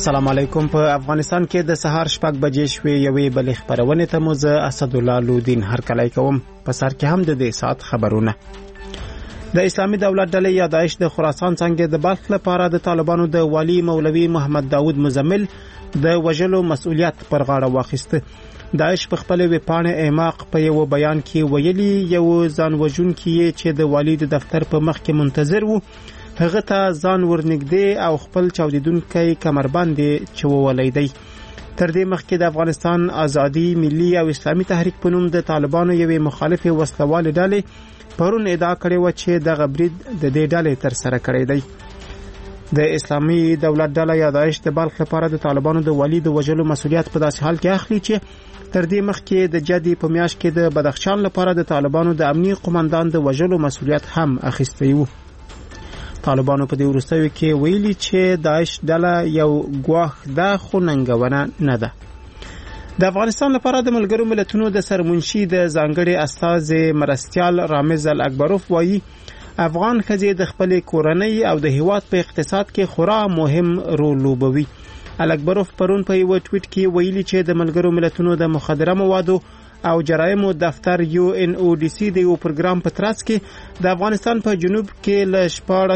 السلام علیکم. په افغانستان کې د سهار 6 بجې شوې یوې بلې خبرونه ته مو زه اسد الله لودین هرکلی کوم. په سر کې هم د دې سات خبرونه. د اسلامي دولت ډلې یا داعش د خراسان څنګه د بلخ لپاره د طالبانو د والی مولوي محمد داود مزمل د وژلو مسؤلیت پر غاړه واخیسته. داعش په خپل ویبپاڼه ایماق په یو بیان کې ویلي یو ځان وژونکی چې د والی د دفتر په مخ کې منتظر وو هغه ته ځان ورنږدې او خپل چاودیدونکي کمربند چوولای دی. تر دې مخکې د افغانستان ازادي ملي او اسلامي تحریک په نوم د طالبانو یوې مخالفه وسلواله ډلې پرون ادعا کړې و چې د غبرید د دې ډلې تر سره کړې دی. د اسلامي دولت ډله یا داعش د بلخ لپاره د طالبانو د والی د وژلو مسؤلیت په داسې حال کې اخلي چې تر دې مخکې د جدي په میاشت کې د بدخشان لپاره د طالبانو د امنیتي قومندان د وژلو مسؤلیت هم اخیستی و. طالبانو په دې وروستیو کې ویلي چې داعش ډله یو ګواښ ده خو ننګونه نه ده. د افغانستان لپاره د ملګرو ملتونو د سرمنشي د ځانګړي استازي مرستيال رامز الاکبروف وایي افغان ښځې د خپل کورنۍ او د هیواد په اقتصاد کې خورا مهم رول لوبوي. الاکبروف پرون په یو ټویټ کې ویلي چې د ملګرو ملتونو د مخدره موادو او جرایمو دفتر UNODC د یو پروګرام په ترڅ کې د افغانستان په جنوب کې ل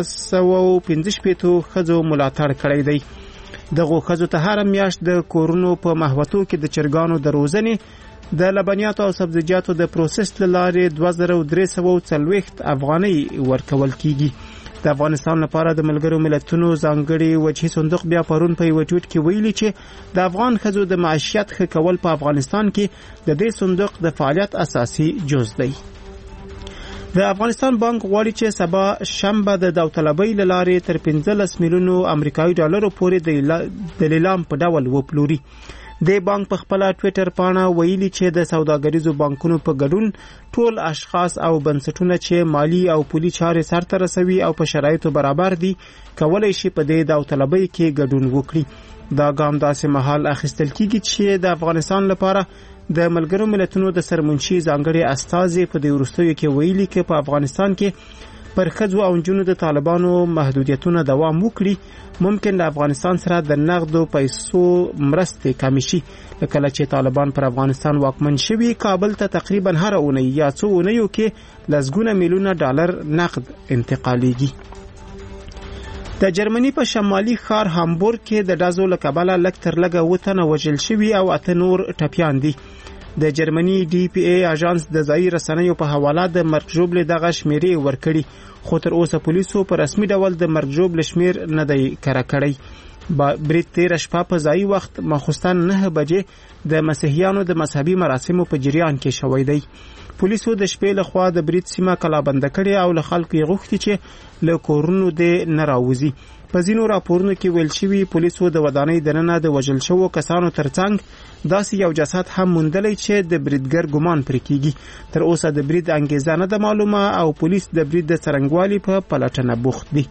1415 خځو ملاتړ کړی دی. دغه خځو ته هر میاشت د کورونو په محوطو کې د چرګانو د روزنې د لبنیاتو او سبزیجاتو د پروسس لارې 2340 افغانۍ ورکول کیږي. د افغانستان لپاره د ملګرو ملتونو ځانګړي وجهي صندوق بیا پرون په یو ټویټ کې ویلي چې د افغان خځو د معیشت ښه کول په افغانستان کې د دې صندوق د فعالیت اساسي جز دی. د افغانستان بانک غواړي چې سبا شنبه د داوطلبۍ لارې تر 15 میلیونو امریکایي ډالرو پورې د لیلام په ډول وپلوري. د بانک په خپل ټویټر پاڼه ویلي چې د سوداګریزو بانکونو په ګډون ټول اشخاص او بنسټونه چې مالی او پولی چارې سرته رسوي او په شرایطو برابر دي کولای شي په دې داوطلبۍ کې ګډون وکړي. دا ګام داسې مهال اخیستل کیږي چې د افغانستان لپاره د ملګرو ملتونو د سرمنشي ځانګړي استازي په دې وروستیو کې ویلي چې په افغانستان کې پر ښځو او نجونو د طالبانو محدودیتونه دوام وکړي ممکن د افغانستان سره د نقدو پیسو مرستې کمې شي. کله چې طالبان پر افغانستان واکمن شوي کابل ته تقریبا هر اونۍ یا څو اونیو کې لسګونه میلیونه ډالر نقد انتقالیږي. د جرمني په شمالي ښار هامبورګ کې د ډزو له کبله لږ تر لږه 7 تنه وژل شوي او 8 نور ټپیان دي. د جرمني DPA اژانس د ځایي رسنیو په حواله د مرګ ژوبلې دغه شمیرې ورکړي خو تر اوسه پولیسو په رسمي ډول د مرګ ژوبلې شمیر نه دی کره کړی. برید 13 شپه په ځایي وخت ماخوستن 9 بجې د مسیحیانو د مذهبي مراسمو په جریان کې شوی دی. پولیسو د شپې لخوا د برید سیمه کلابند کړي او له خلکو یې غوښتي چې له کورونو دې نه راوځي. په ځینو راپورونو کې ویل شوي پولیسو د ودانۍ دننه د وژل شوو کسانو ترڅنګ داسې یو جسد هم موندلی چې د بریدګر ګمان پرې کیږي. تر اوسه د برید انګیزه نه ده معلومه او پولیس د برید د څرنګوالي په پلټنه بوخت دي.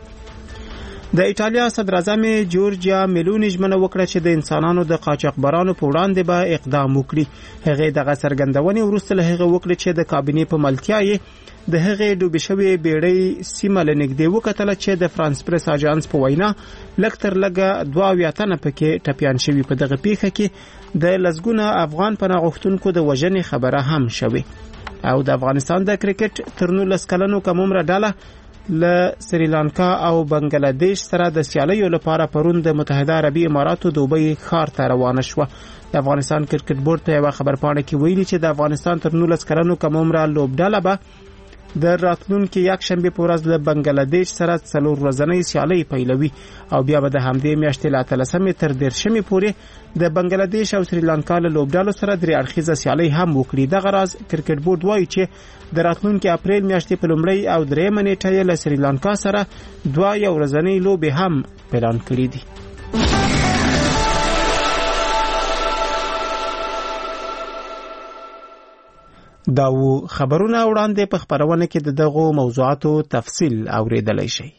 د ایټالیا صدر اعظم جورجیا میلونی ژمنه وکړه چې د انسانانو د قاچاقبرانو په وړاندې به اقدام وکړي. هغه دغه څرګندونې وروسته له هغه وکړه چې د کابینې په ملتیا یې د هغه ډوبې شوې بیړۍ سیمه له نږدې وکتله چې د فرانس پریس اژانس په وینا لږ تر لږه 22 تنه پکې ټپیان شوي. په دغه پیښه کې د لسګونه افغان پناه غوښتونکو د وژنې خبره هم شوې. او د افغانستان د کرکټ تر 19 کلنو کم عمره ډله له سریلانکا او بنگلاديش سره د سیالیو لپاره پرون د متحده عربي اماراتو دوبۍ ښار ته روانه شوه. د افغانستان کرکټ بورډ ته یو خبرپاڼه کې ویلي چې د افغانستان تر 19 کلنو کم عمره لوبډاله به د راتلونکي یک شنبه په ورځ له بنگلاديش سره 4 ورځنۍ سیالي پیلوي او بیا به د همدې میاشتې له 13 تر 13 پورې د بنگلاديش او سریلانکا له لوبډالو سره درې اړخیزه سیالي هم وکړي. دغه راز کرکټ بورډ وایي چې د راتلونکي اپریل میاشتې په لومړۍ او درېمه نیټه له سریلانکا سره 2 ورځنۍ لوبې هم اعلان کړې دي. دا و خبرونه وړاندې په خبرونه کې د دغو موضوعاتو تفصیل اوریدلای شئ.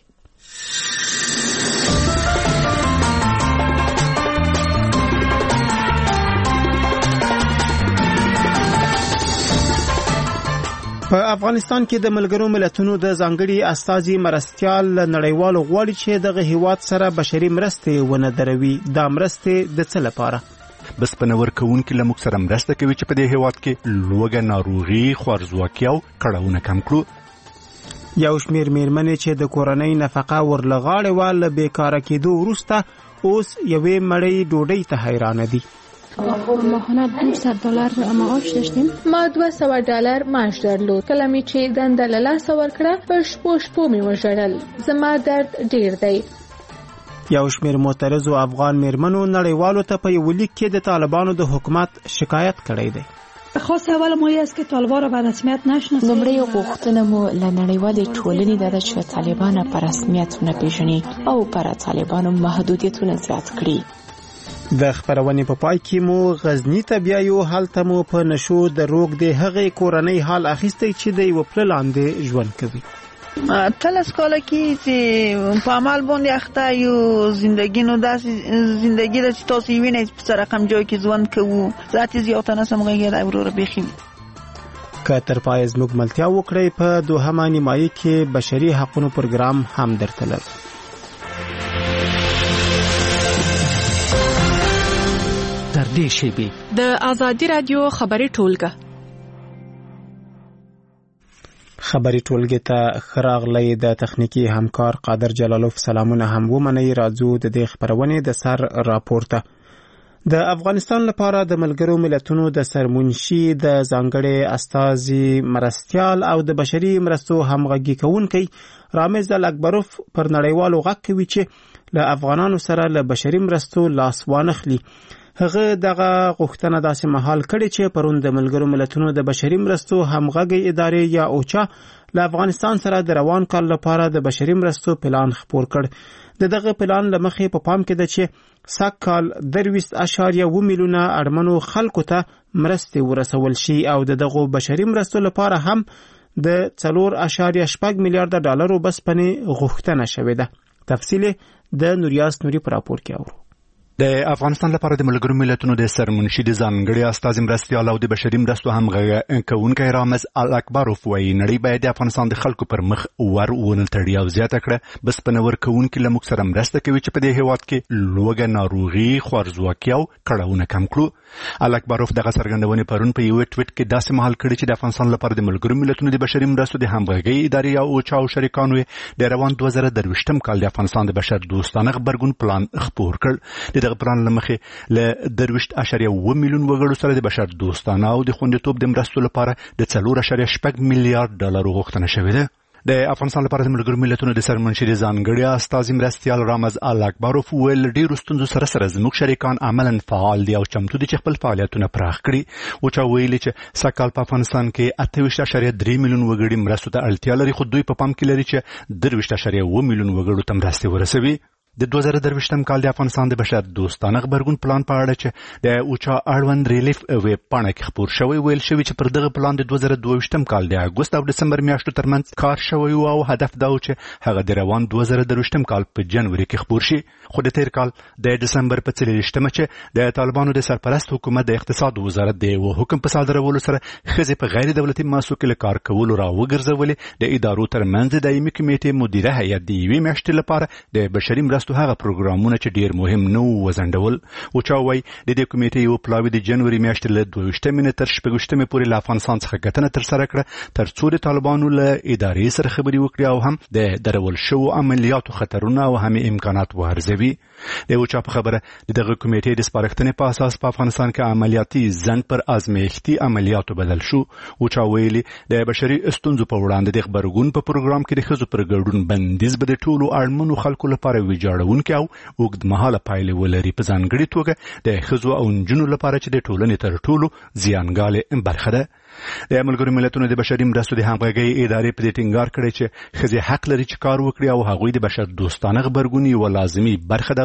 په افغانستان کې د ملګرو ملتونو د ځانګړي استازي مرستیال نړیوالو غواړي چې دغه هیواد سره بشري مرستې ونه دروي. دا مرستې د څه لپاره؟ بس په نور کوونکې له موږ سره مرسته کوي چې په دې هیواد کې لوږه، ناروغي، خوارځواکي او کړاوونه کم کړو. یو شمیر میرمنې چې د کورنۍ نفقه ورلغاړې وه له بیکاره کېدو وروسته اوس یوې مړۍ ډوډۍ ته حیرانه دي. ماهانه $200 معاش داشتیم. ما $200 معاش درلود. کله می چې دنده له لاسه ورکړه په شپو می وژړل. زما درد ډیر دی. یو شمیر معترضو افغان میرمنو نړیوالو ته په یو لیک کې د طالبانو د حکومت شکایت کړی دی. خاص اول ما است که طالبان را به رسمیت نشناسیم. لومړی غوښتنه مو له نړیوالې ټولنې ده چې طالبان په رسمیت نه پیژني او پر طالبانو محدودیتونه زیات کړي. د خبرونې په پای کې مو غزنی ته بیایو. هلته مو په نشو د روغ د هغې کورنۍ حال اخیستی چې د یو پله لاندې ژوند کوي. تلس کاله کې چې په عمل باندې اخته یو زندگی نو داسې زندگی د تاسو وینئ په سره رقم جای کې ژوند کوو ذاتي زیاتانه سمغه د اورو بخیم. که تر پای زموږ ملتیا وکړئ په دوهمه نیمایي کې بشري حقوقو پروګرام هم درته لرو. در دې شیبې د آزادی رادیو خبري ټولګه خبري ټولګه ته خراغلی د تخنیکی همکار قادر جلالوف سلامونه هم ومني. راځو د دې خبرونه د سر راپورته. د افغانستان لپاره د ملګرو ملتونو د سرمنشي د ځانګړي استازي مرستیال او د بشري مرستو همغږي کوونکی رامز الاکبروف پر نړیوالو غږ کوي چې له افغانانو سره له بشري مرستو لاس وانخلي. هغه دغه غوښتنه داسې مهال کړي چې پرون د ملګرو ملتونو د بشري مرستو همغږي ادارې یا اوچا له افغانستان سره د روان کال لپاره د بشري مرستو پلان خپور کړ. دغه پلان لمخې په پام کې ده چې سکهال 23.1 میلیونه اړمنو خلکو ته مرستې ورسول شي او دغه بشري مرستو لپاره هم د 4.8 میلیارډ ډالرو بسپنې غوښتنه شوې ده. تفصیل د نوریاس نوري پر راپور کې اورو. د افغانستان لپاره د ملګرو ملتونو د سرمنشي د ځانګړي استازي مرستیال او د بشري مرستو همغږي کوونکی رامز الاکبروف وایي نړۍ باید د افغانستان د خلکو پر مخ ونه تړي او زیاته کړه بس په نور کوونکي له موږ سره مرسته کوي چې په دې هیواد کې لوږه، ناروغي، خوارځواکي او کړاوونه کم کړو. الاکبروف دغه څرګندونې پرون په یو ټویټ کې داسې مهال کړي چې د افغانستان لپاره د ملګرو ملتونو د بشري مرستو د همغږي ادارې او اوچا او شریکانو د روان 2023 کال د افغانستان د بشر دوستانه غبرګون پلان خپور کړ. دغه پلان لمخې له 23.1 میلیون وګړو سره د بشر دوستانه او د خوندیتوب د مرستو لپاره د 4.8 میلیارډ ډالر غوښتنه شوې ده. د افغانستان لپاره د ملګرو ملتونو د سرمنشي د ځانګړي استازي مرستیال رامز الاکبروف ویل ډیرو ستونزو سره زموږ شریکان عملاً فعال دي او چمتو دي چې خپل فعالیتونه پراخ کړي. اوچا ویلي چې سکهال په افغانستان کې 28.3 میلیون وګړي مرستو ته اړتیا لري خو دوی په پام کې لري چې 23.1 میلیون وګړو ته مرستې ورسوي. د 2023 کال د افغانستان د بشر دوستانه غبرګون پلان په اړه چې د اوچا اړوند ریلیف ویب پاڼه کې خپور شوی ویل شوی چې پر دغه پلان د 2022 کال د اګوست او دسمبر میاشتو ترمنځ کار شوی او هدف دا و چې هغه د روان 2023 کال په جنوري کې خپور شي. خو د تیر کال د دسمبر په 23مه چې د طالبانو د سرپرست حکومت د اقتصاد وزارت د حکم په صادرولو سره خزې په غیر دولتي مؤسسو کې کار کول را وګرځولې. د ادارو ترمنځ د دایمي کمیټې مدیره هیئت د یوې میاشتې لپاره د بشري مرستو هغه پروګرامونه چې ډیر مهم نو وزندول. او چا وای د دې کمیټې یو پلاوی د جنوري میاشتې له 22 تر 28 پورې له افغانستان څخه غټنه تر سره کړه تر څو د طالبانو له ادارې سره خبري وکړي او هم د درول شو عملیاتو خطرونه او هم امکانات وارزوي. د او چا په خبره دغه کمیټې د سپارښتنې په اساس په افغانستان کې عملیاتي زنګ پر ازمایښتي عملیاتو بدل شو. او چا ویلي د بشري ستونزو په وړاندې د خبرګون په پروګرام کې د ښځو پر ګډون بندیز به د ټولو اړمنو خلکو لپاره ویجاړونکي او اوږدمهاله پایلې ولري په ځانګړي توګه د ښځو او نجونو لپاره چې د ټولنې تر ټولو زیانګالې برخه ده. د ملګرو ملتونو د بشري مرستو د همغږۍ ادارې په دې ټینګار کړی چې ښځې حق لري چې کار وکړي او هغوی د بشر دوستانه غبرګون یوه لازمي برخه ده او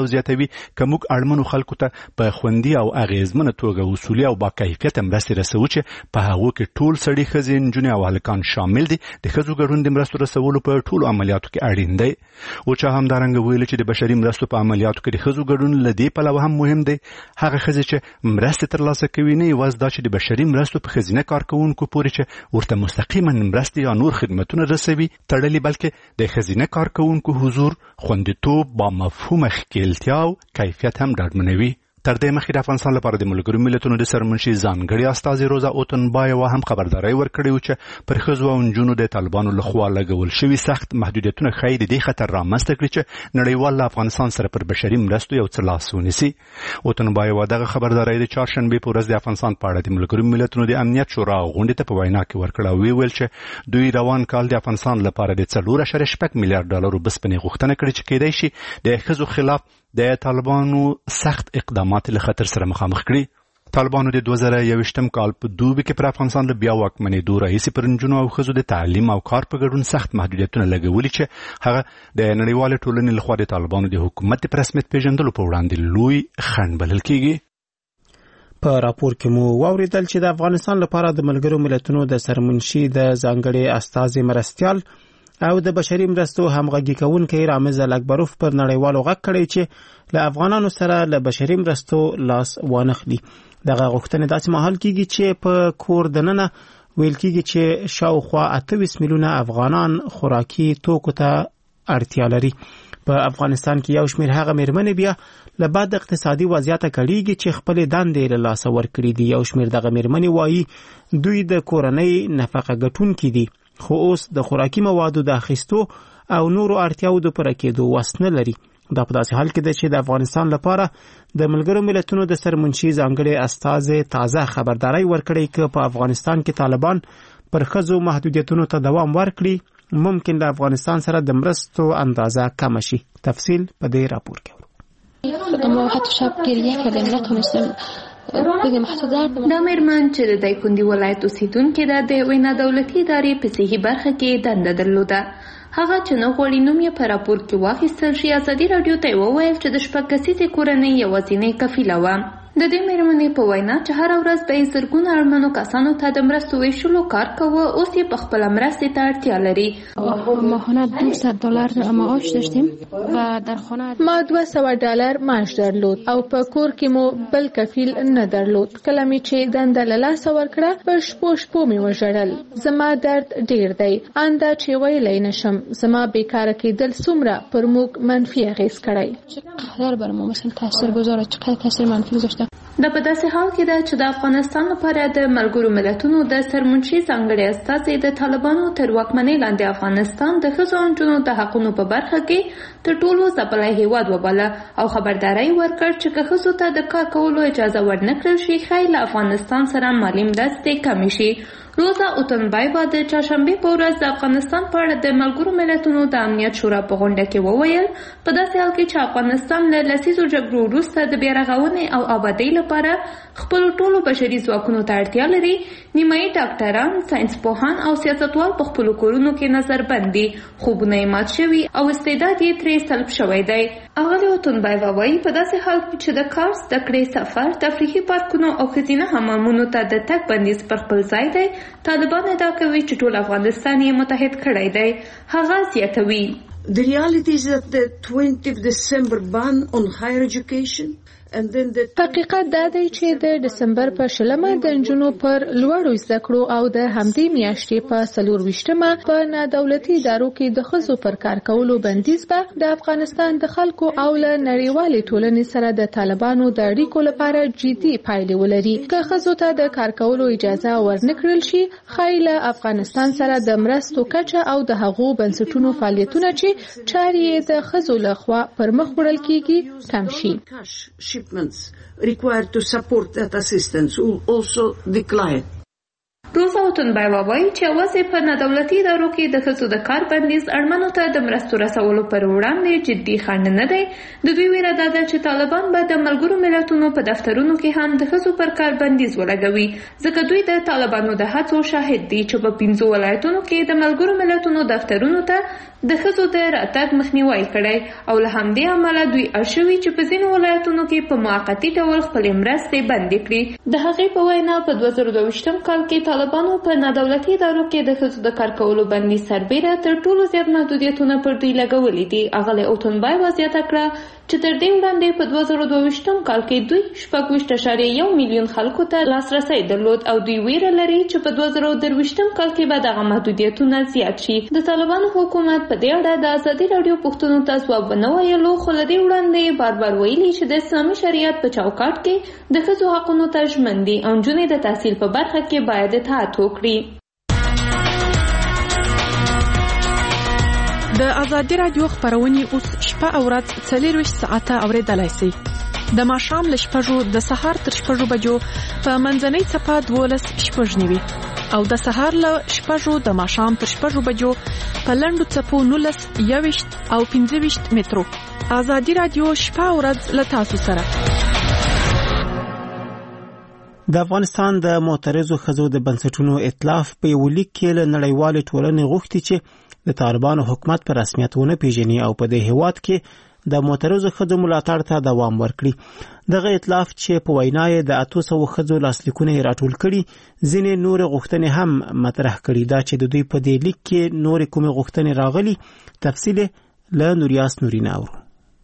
او زیاتوي که موږ اړمنو خلکو ته په خوندي او اغیزمنه توګه اصولي او با کیفیته مرستې رسوو چې په هغو کې ټول سړي ښځې نجونې او هلکان شامل دي. د ښځو ګډون د مرستو رسولو په ټولو عملیاتو کې اړین دی. اوچا همدارنګه ویلي چې د بشري مرستو په عملیاتو کې د ښځو ګډون له دې پلوه هم مهم دی. هغه ښځې چې مرستې ترلاسه کوي نه یوازې دا چې د بشري مرستو په ښځینه کارکوونکو پورې چې ورته مستقیما مرستې یا نور خدمتونه رسوي تړلي، بلکې د ښځینه کارکوونکو حضور، خوندیتوب، با مفهومه ښکیلتیا او کیفیت هم ډاډمنوي. تر دې مخکې د افغانستان لپاره د ملګرو ملتونو د سرمنشي ځانګړي استازي روزا اوتنبایوا هم خبرداری ورکړې وه چې پر ښځو او نجونو د طالبانو لخوا لګول شوي سخت محدودیتونه ښایي د دې خطر رامنځته کړي چې نړیوال له افغانستان سره پر بشري مرستو یو څه لاس ونیسي. اوتنبایوا دغه خبرداری د چهارشنبې په ورځ د افغانستان په اړه د ملګرو ملتونو د امنیت شورا غونډې ته په وینا کې ورکړه او ویل چې دوی روان کال د افغانستان لپاره د 4.6 میلیارډ ډالرو بسپنې غوښتنه کړې چې کېدای شي د ښځو خلاف د طالبانو سخت اقدامات له خطر سره مخامخ کړي. طالبانو د 2021 کال په دوبي کې پر افغانستان له بیا واکمنېدو راهیسې پر نجونو او ښځو د تعلیم او کار په ګډون سخت محدودیتونه لګولي چې هغه د نړیوالې ټولنې لخوا د طالبانو د حکومت په رسمیت پیژندلو په وړاندې لوی خنډ بلل کېږي. په راپور کې مو واوریدل چې د افغانستان لپاره د ملګرو ملتونو د سرمنشي د ځانګړي استازي مرستیال او د بشري مرستو همغږي کوونکی رامز الاکبروف پر نړیوالو غږ کړی چې له افغانانو سره له بشري مرستو لاس وانخلي. دغه غوښتنې داسې مهال کېږي چې په کور دننه ویل کېږي چې شاوخوا 28 میلیونه افغانان خوراکي توکو ته اړتیا لري. په افغانستان کې یو شمېر هغه مېرمنې بیا له بعد اقتصادي وضعیته کړيږي چې خپل دندې له لاسه ورکړي دي. یو شمېر دغه مېرمنې وایي دوی د کورنۍ نفقه ګټونکي دي، خو اوس د خوراکي موادو د اخیستو او نورو اړتیاو د پوره کېدو وس نه لري. دا په داسې حال کې ده چې د افغانستان لپاره د ملګرو ملتونو د سرمنشي ځانګړي استازي تازه خبرداری ورکړی چې په افغانستان کې طالبان پر ښځو محدودیتونو ته دوام ورکړي ممکن د افغانستان سره د مرستو اندازه کم شي. تفصیل په دې راپور کې اما حتی شب گریه کردیم نتونستم دا مېرمن چې د دایکنډي ولایت اوسیدونکې ده د یوې نادولتي ادارې په صحي برخه کې دنده درلوده. هغه چې نه غواړي نوم یې په راپور کې واخیستل شي ازادي راډیو ته وویل چې د 6 کسیزې کورنۍ یوازینۍ کفیله وه. د دې مېرمنې په وینا چې هر ورځ به یې زرګونه اړمنو کسانو ته د مرستو ویشلو کار کوه، اوس یې په خپله مرستې ته اړتیا لري. ماهانه $200 معاش داشتیم و در خانه ما $200 معاش درلود او په کور کې مو بل کفیل نه درلود. کله مې چې دنده له لاسه ورکړه په شپو مې وژړل. زما درد ډیر دی، انده چې ویلی نشم. زما بیکاره کېدل څومره پر موږ منفي اغیز کړی. چقدر بر ما مثلا تاثیرگذاره، چقدر تاثیر منفی گذاشته. دا په داسې حال کې ده چې د افغانستان لپاره د ملګرو ملتونو د سرمنشي ځانګړي استازي د طالبانو تر واکمنۍ لاندې افغانستان د ښځو او نجونو د حقونو په برخه کې تر ټولو ځپلی هیواد وباله او خبرداری ورکړ چې که ښځو ته د کار کولو اجازه ورنه کړل شي ښایي له افغانستان سره مالي مرستې کمې شي. روزا اوتنبایوا د چهارشنبې په ورځ د افغانستان په اړه د ملګرو ملتونو د امنیت شورا په غونډه کې وویل په داسې حال کې چې افغانستان له لسیزو جګړو وروسته د بیا رغونې او آبادۍ لپاره خپلو ټولو بشري ځواکونو ته اړتیا لري، نیمایي ډاکټران، ساینس پوهان او سیاستوال په خپلو کورونو کې نظربند دي، خوبونه یې مات شوي او استعداد یې ترې سلب شوی دی. اغلې اوتنبایوا وایي په داسې حال کې چې د کار، زده کړې، سفر، تفریحي پارکونو او ښځینه حمامونو ته د تګ بندیز پر خپل ځای دی، طالبان ادعا کوي چې ټول افغانستان یې متحد کړی دی. هغه زیاتوي The reality is that the 20th December ban on higher education حقیقت دا دی چې د دسمبر په 20 د نجونو پر لوړو زده کړو او د همدې میاشتې په 24 په نادولتي ادارو کې د ښځو پر کار کولو بندیز به د افغانستان د خلکو او له نړیوالې ټولنې سره د طالبانو د اړیکو لپاره جدي پایلې ولري. که ښځو ته د کار کولو اجازه ورنکړل شي ښایي له افغانستان سره د مرستو کچه او د هغو بنسټونو فعالیتونه چې چارې یې د ښځو لخوا پر مخ وړل کیږي کم شي. Shipments required to support that assistance will also decline. روزا اوتنبایوا وایي چې یوازې په نادولتي ادارو کې د ښځو د کار بندیز اړمنو ته د مرستو رسولو پر وړاندې جدي خنډ نه دی. د دوی ویره دا ده چې طالبان به د ملګرو ملتونو په دفترونو کې هم د ښځو پر کار بندیز ولګوي، ځکه دوی د طالبانو د هڅو شاهد دي چې په 5 ولایتونو کې د ملګرو ملتونو دفترونو ته د ښځو د راتګ مخنیوي کړی او له همدې امله دوی اړ شوي چې په ځینو ولایتونو کې په موقتي ډول خپلې مرستې بندې کړي. د هغې په وینا په 2022 کال کې طالبانو په نادولتي ادارو کې د ښځو د کار کولو بندیز سربیره تر ټولو زیات محدودیتونه پر دوی لګولي دي. اغلی اوتنبایوا زیاته کړه چې تر دې وړاندې په 2022 کال کې دوی 26.1 میلیون خلکو ته لاسرسی درلود او دوی ویره لري چې په 2023 کال کې به دغه محدودیتونه زیات شي. د طالبانو حکومت په دې اړه د ازادي راډیو پوښتنو ته ځواب ونه ویلو، خو له دې وړاندې بار ویلي چې د اسلامي شریعت په چوکاټ کې د ښځو حقونو ته ژمن دي او نجونې د تحصیل په برخه کې باید اطاعت وکړي. د ازادي راډیو خبرونه اوس شپه او ورځ 24 ساعته اوریدلای شئ. د ماښام له 6 د سهار تر 6 بجو په منځنۍ صفه 12:09 او د سهار له 6 د ماښام تر 6 بجو په لنډو صفو 19 او 15 مترو. ازادي راډیو شپه او ورځ له تاسو سره. د افغانستان د معترضو ښځو د بنسټونو ائتلاف په یو لیک کې له نړیوالې ټولنې غوښتي چې د طالبانو حکومت په رسمیت ونه پیژني او په دې هیواد کې د معترضو ښځو ملاتړ ته دوام ورکړي. دغه ائتلاف چې په وینا یې د 800 ښځو لاسلیکونه راټول کړي، ځینې نور غوښتنې هم مطرح کړي. دا چې د دوی په دې لیک کې نور کومې غوښتنې راغلي، تفصیل له نوریاس نورین اورو.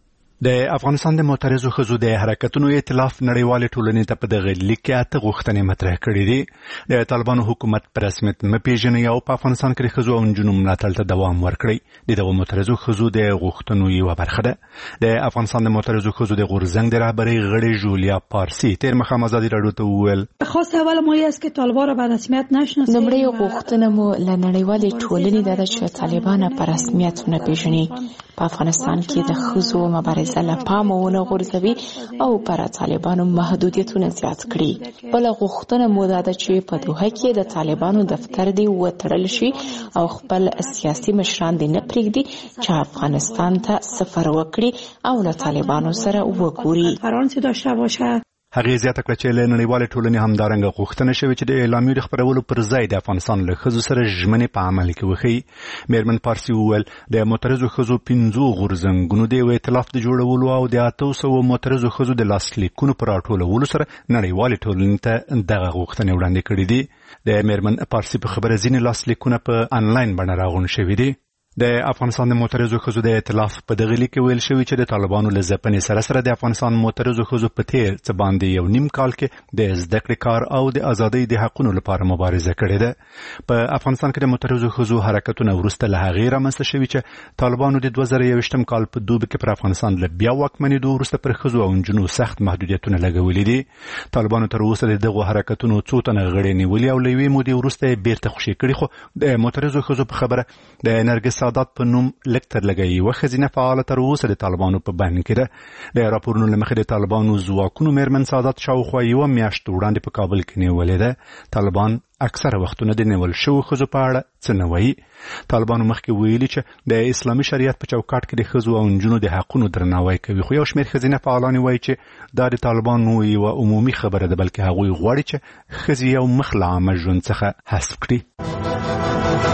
د افغانستان د معترضو ښځو د حرکتونو ائتلاف نړیوال ټولنې ته په دغه لیک کې 8 غوښتنې مطرح کړې دي. د طالبانو حکومت پر رسمیت مپیژني او په افغانستان کې ښځو او نجونو ملاتړ ته دوام ورکړي. دغه معترضو ښځو د غوښتنو یو برخه ده. د افغانستان د معترضو ښځو د غورځنګ د رهبرۍ غړي جولیا پارسی تیر مخام ازادي راډیو ته وویل خاص اول ما است که طالبان را به رسمیت نشناسیم. لومړی غوښتنه مو له نړیوالې ټولنې ده چې طالبان په رسمیت ونه پیژني، په افغانستان کې د ښځو مبارزه له پامه ونه غورځوي او پر طالبانو محدودیتونه زیات کړي. بل غوښتنه مو ده چې په دوحه کې د طالبانو دفتر دی وتړل شي او خپل سیاسي مشران دې نه پرېږدي چې افغانستان ته سفر وکړي او له طالبانو سره وګوري. فرانسه داشته باشه. هغه زیاته کړه چې له نړیوالې ټولنې همدارنګه غوښتنه شوې چې د اعلامیې د خبرولو پر ځای د افغانستان له ښځو سره ژمنې په عمل کې وښیي. میرمن پارسی وویل د معترضو ښځو 5 غورځنګونو د ائتلاف د جوړولو او د 800 معترضو ښځو د لاسلیکونو پر راټولولو سره نړیوالې ټولنې ته دغه غوښتنې وړاندې کړې دي. د میرمن پارسی په خبره ځینې لاسلیکونه په انلاین بڼه راغونډ شوي دي. د افغانستان د معترضو ښځو د ائتلاف په دغه لیک کې ویل شوی چې د طالبانو له ځپنې سره سره د افغانستان معترضو ښځو په تیر څه باندې یو نیم کال کې د زده کړې کار او د ازادۍ د حقونو لپاره مبارزه کړې ده. په افغانستان کې د معترضو ښځو حرکتونه وروسته له هغې رامنځته شوي چې طالبانو د 2021 کال په دوبي کې پر افغانستان له بیا واکمنېدو وروسته پر ښځو او نجونو سخت محدودیتونه لګولي دي. طالبانو تر اوسه د دغو حرکتونو څو تنه غړي نیولي او له یوې مودې وروسته یې بیرته خوشي کړي، خو د معترضو ښځو په خبره د نرګس سادات په نوم لکتر لګي و خزینه فعاله تر اوسه د طالبانو په بند کې ده. د راپورونو لمخې د طالبانو ځواکونو میرمن سادات شاوخوا یو میاشت وړاندې په کابل کې نیولې ده. طالبان اکثره وختونه د نیول شوو ښځو په اړه څه نه وایي. طالبانو مخکې ویلي چې د اسلامي شریعت په چوکاټ کې د ښځو او نجونو د حقونو درناوی کوي، خو یو شمېر ښځینه فعالان وایي چې دا د طالبانو یوه عمومي خبره ده، بلکې هغوی غواړي چې ښځې یو مخ له عامه ژوند څخه حذف کړي.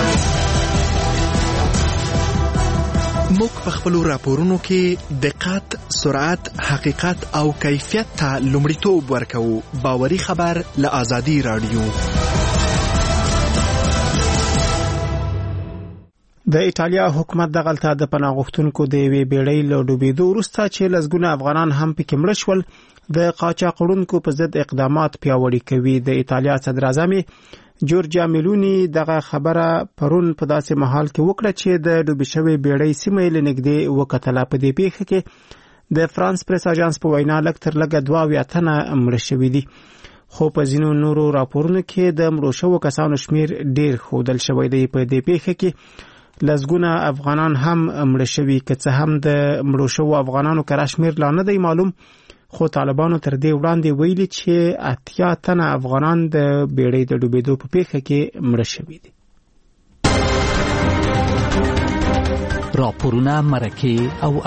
موږ په خپلو راپورونو کې دقت، سرعت، حقیقت او کیفیت ته لومړیتوب ورکوو. باوري خبر له ازادي راډیو. د ایټالیا حکومت دغلته د پناه غوښتونکو د یوې بیړۍ له ډوبېدو وروسته چې لسګونه افغانان هم پکې مړه شول، د قاچاقړونکو په ضد اقدامات پیاوړي کوي. د ایټالیا صدر اعظم جورجیا میلونی دغه خبره پرون په داسې محل کې وکړه چې د ډوبې شوې بیړۍ سیمه له نږدې وکتله. په دې پیښه کې د فرانس پریس اژانس په وینا لږ تر لږه 22 تنه مړه شوي دي، خو په ځینو نورو راپورونو کې د مړو شوو کسانو شمیر ډیر ښودل شوی دی. په دې پیښه کې لسګونه افغانان هم مړه شوي، که څه هم د مړو شوو افغانانو کره شمیر لا نه دی معلوم، خو طالبانو تر دې وړاندې ویلي چې 80 تنه افغانان د بیړۍ د ډوبېدو په پیښه کې مړه شوي دي. راپورونه، مرکې او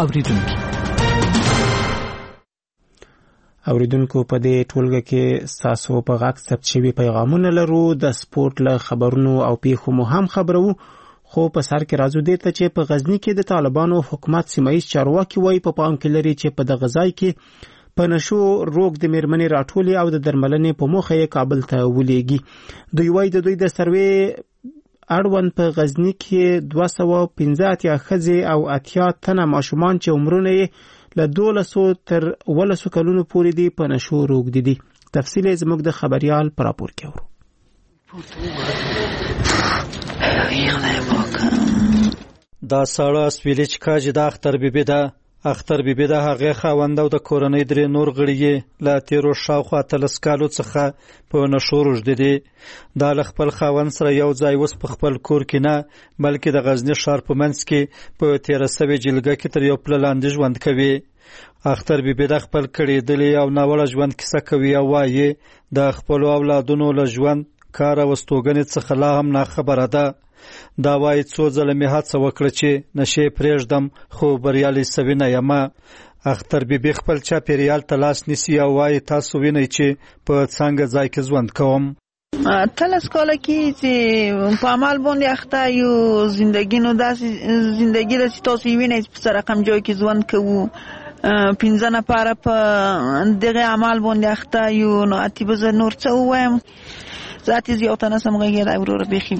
اوریدونکو په دې ټولګه کې ستاسو په غږ ثبت شوي پیغامونه لرو. د سپورت له خبرونو او پیښو مو هم خبرو، خو په سر کې راځو دې ته چې په غزني کې د طالبانو حکومت سیمایي چارواکي وایي په پام کې لري چې په دغه ځای کې په نشو روغ د میرمنې راټولې او د درملنې په موخه یې کابل ته ولېږي. دوی وایي د دوی د سروې اړوند په غزني کې 215 ښځې او 80 تنه ماشومان چې عمرونه یې له 12 تر 18 کلونو پورې دي په نشو روږدي دي. تفصیل یې زموږ د خبريال پر راپور کې اورو. دا ساړه سپیلې چې کاجي د اختر بیبي ده. اختر بیبي د هغه خاوند او د کورنۍ درې نور غړي له تیرو شاوخوا 13 کالو څخه په نشو روږدي دي. دا له خپل خاوند سره یو ځای اوس په خپل کور کې نه بلکې د غزنی ښار په منځ کې په 13 جلګه کې تر یو پل لاندې ژوند کوي. اختر بیبي د خپل کړېدلې او ناوړه ژوند کیسه کوي او وایي د خپل اولادونو له ژوند کار او استوګنې څخه لا هم نه خبره ده. دا وایي څو ځله مې هڅه وکړه چې نشې پرېږدم خو بریالۍ سوې نه یم. اختر بیبي خپل چاپېریال ته لاس نیسي او وایي تاسو وینئ چې په څنګه ځای کې ژوند کوم. 13 کاله کې چې په عمل باندې اخته یو زندگی نو داسې زندگی داسې تاسو وینئ په سره رقم جای کې ژوند کوو. 15 نفر په دغه عمل باندې اخته یو. نو اتی به نور څه ووایم، ذاتي زیاتانه سم غږی اورور بخي.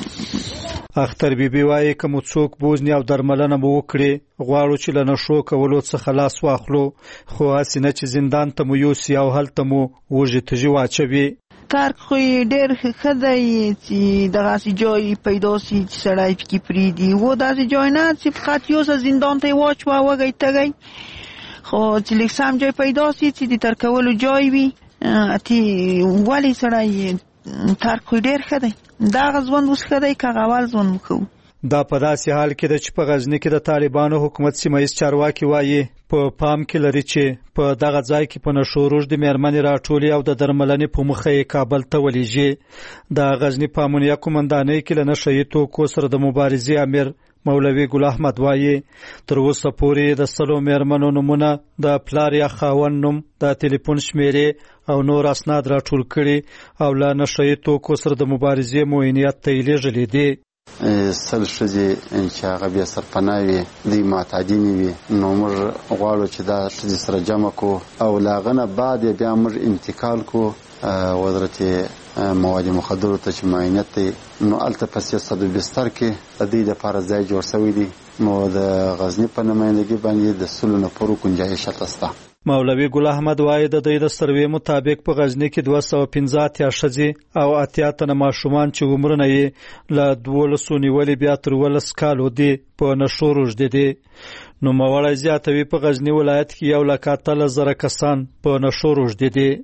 اختر بیبي وایي که مو څوک بوزني او درملنه مو وکړي غواړو چې له نشو کولو څخه لاس واخلو، خو هسې نه چې زندان ته مو یوسي او هلته مو وږي تږي واچوي. کار خو ډېر ښه دی چې دغسې جای پیدا سي چې سړی پکې پرېږدي. و داسې جای نه چې فقط یوسه زندان ته یې واچوه وږی تږی، خو چې لږ سم جای پیدا سي چې د تر کولو جای وي. اتې ولې سړی ترک خو ډېر ښه دی. دغه ژوند اوس ښه دی که هغه اول ژوند وکړو. دا په داسې حال کې ده چې په غزني کې د طالبانو حکومت سیمایي چارواکي وایي په پام کې لري چې په دغه ځای کې په نشو روږدې میرمنې راټولې او د درملنې په موخه یې کابل ته ولېږي. د غزني په امنیه قومندانۍ کې له نشه یي توکو سره د مبارزې امیر مولوي ګل احمد وایي تر اوسه پورې د 100 میرمنو نومونه، د پلار یا خاوند نوم، د ټلیفون شمیرې او نور اسناد راټول کړي او له نشه یي توکو سره د مبارزې معاینات ته یې لېږلي دي. 100 ښځې چې هغه بې سرپناه وي، دوی معتادینې وي، نو موږ غواړو چې دا ښځې سره جمع کړو او له هغه نه بعد یې بیا موږ انتقال کړو وزارت مواد مخدرو ته چې معاینت دی. نو هلته په سیاست بستر کې د دوی دپاره ځای جوړ شوی دی. نو د غزني په نمایندګي باندې د 100 نفرو گنجایش هلته شته. مولوي ګل احمد وایي د دوی د سروې مطابق په غزني کې 215 ښځې او 80 تنه ماشومان چې عمرونه یې له 12 نیولې بیا تر 18 کالو دي په نشو روږدي دي. نوموړی زیاتوي په غزني ولایت کې 1,13,000 کسان په نشو روږدي دي.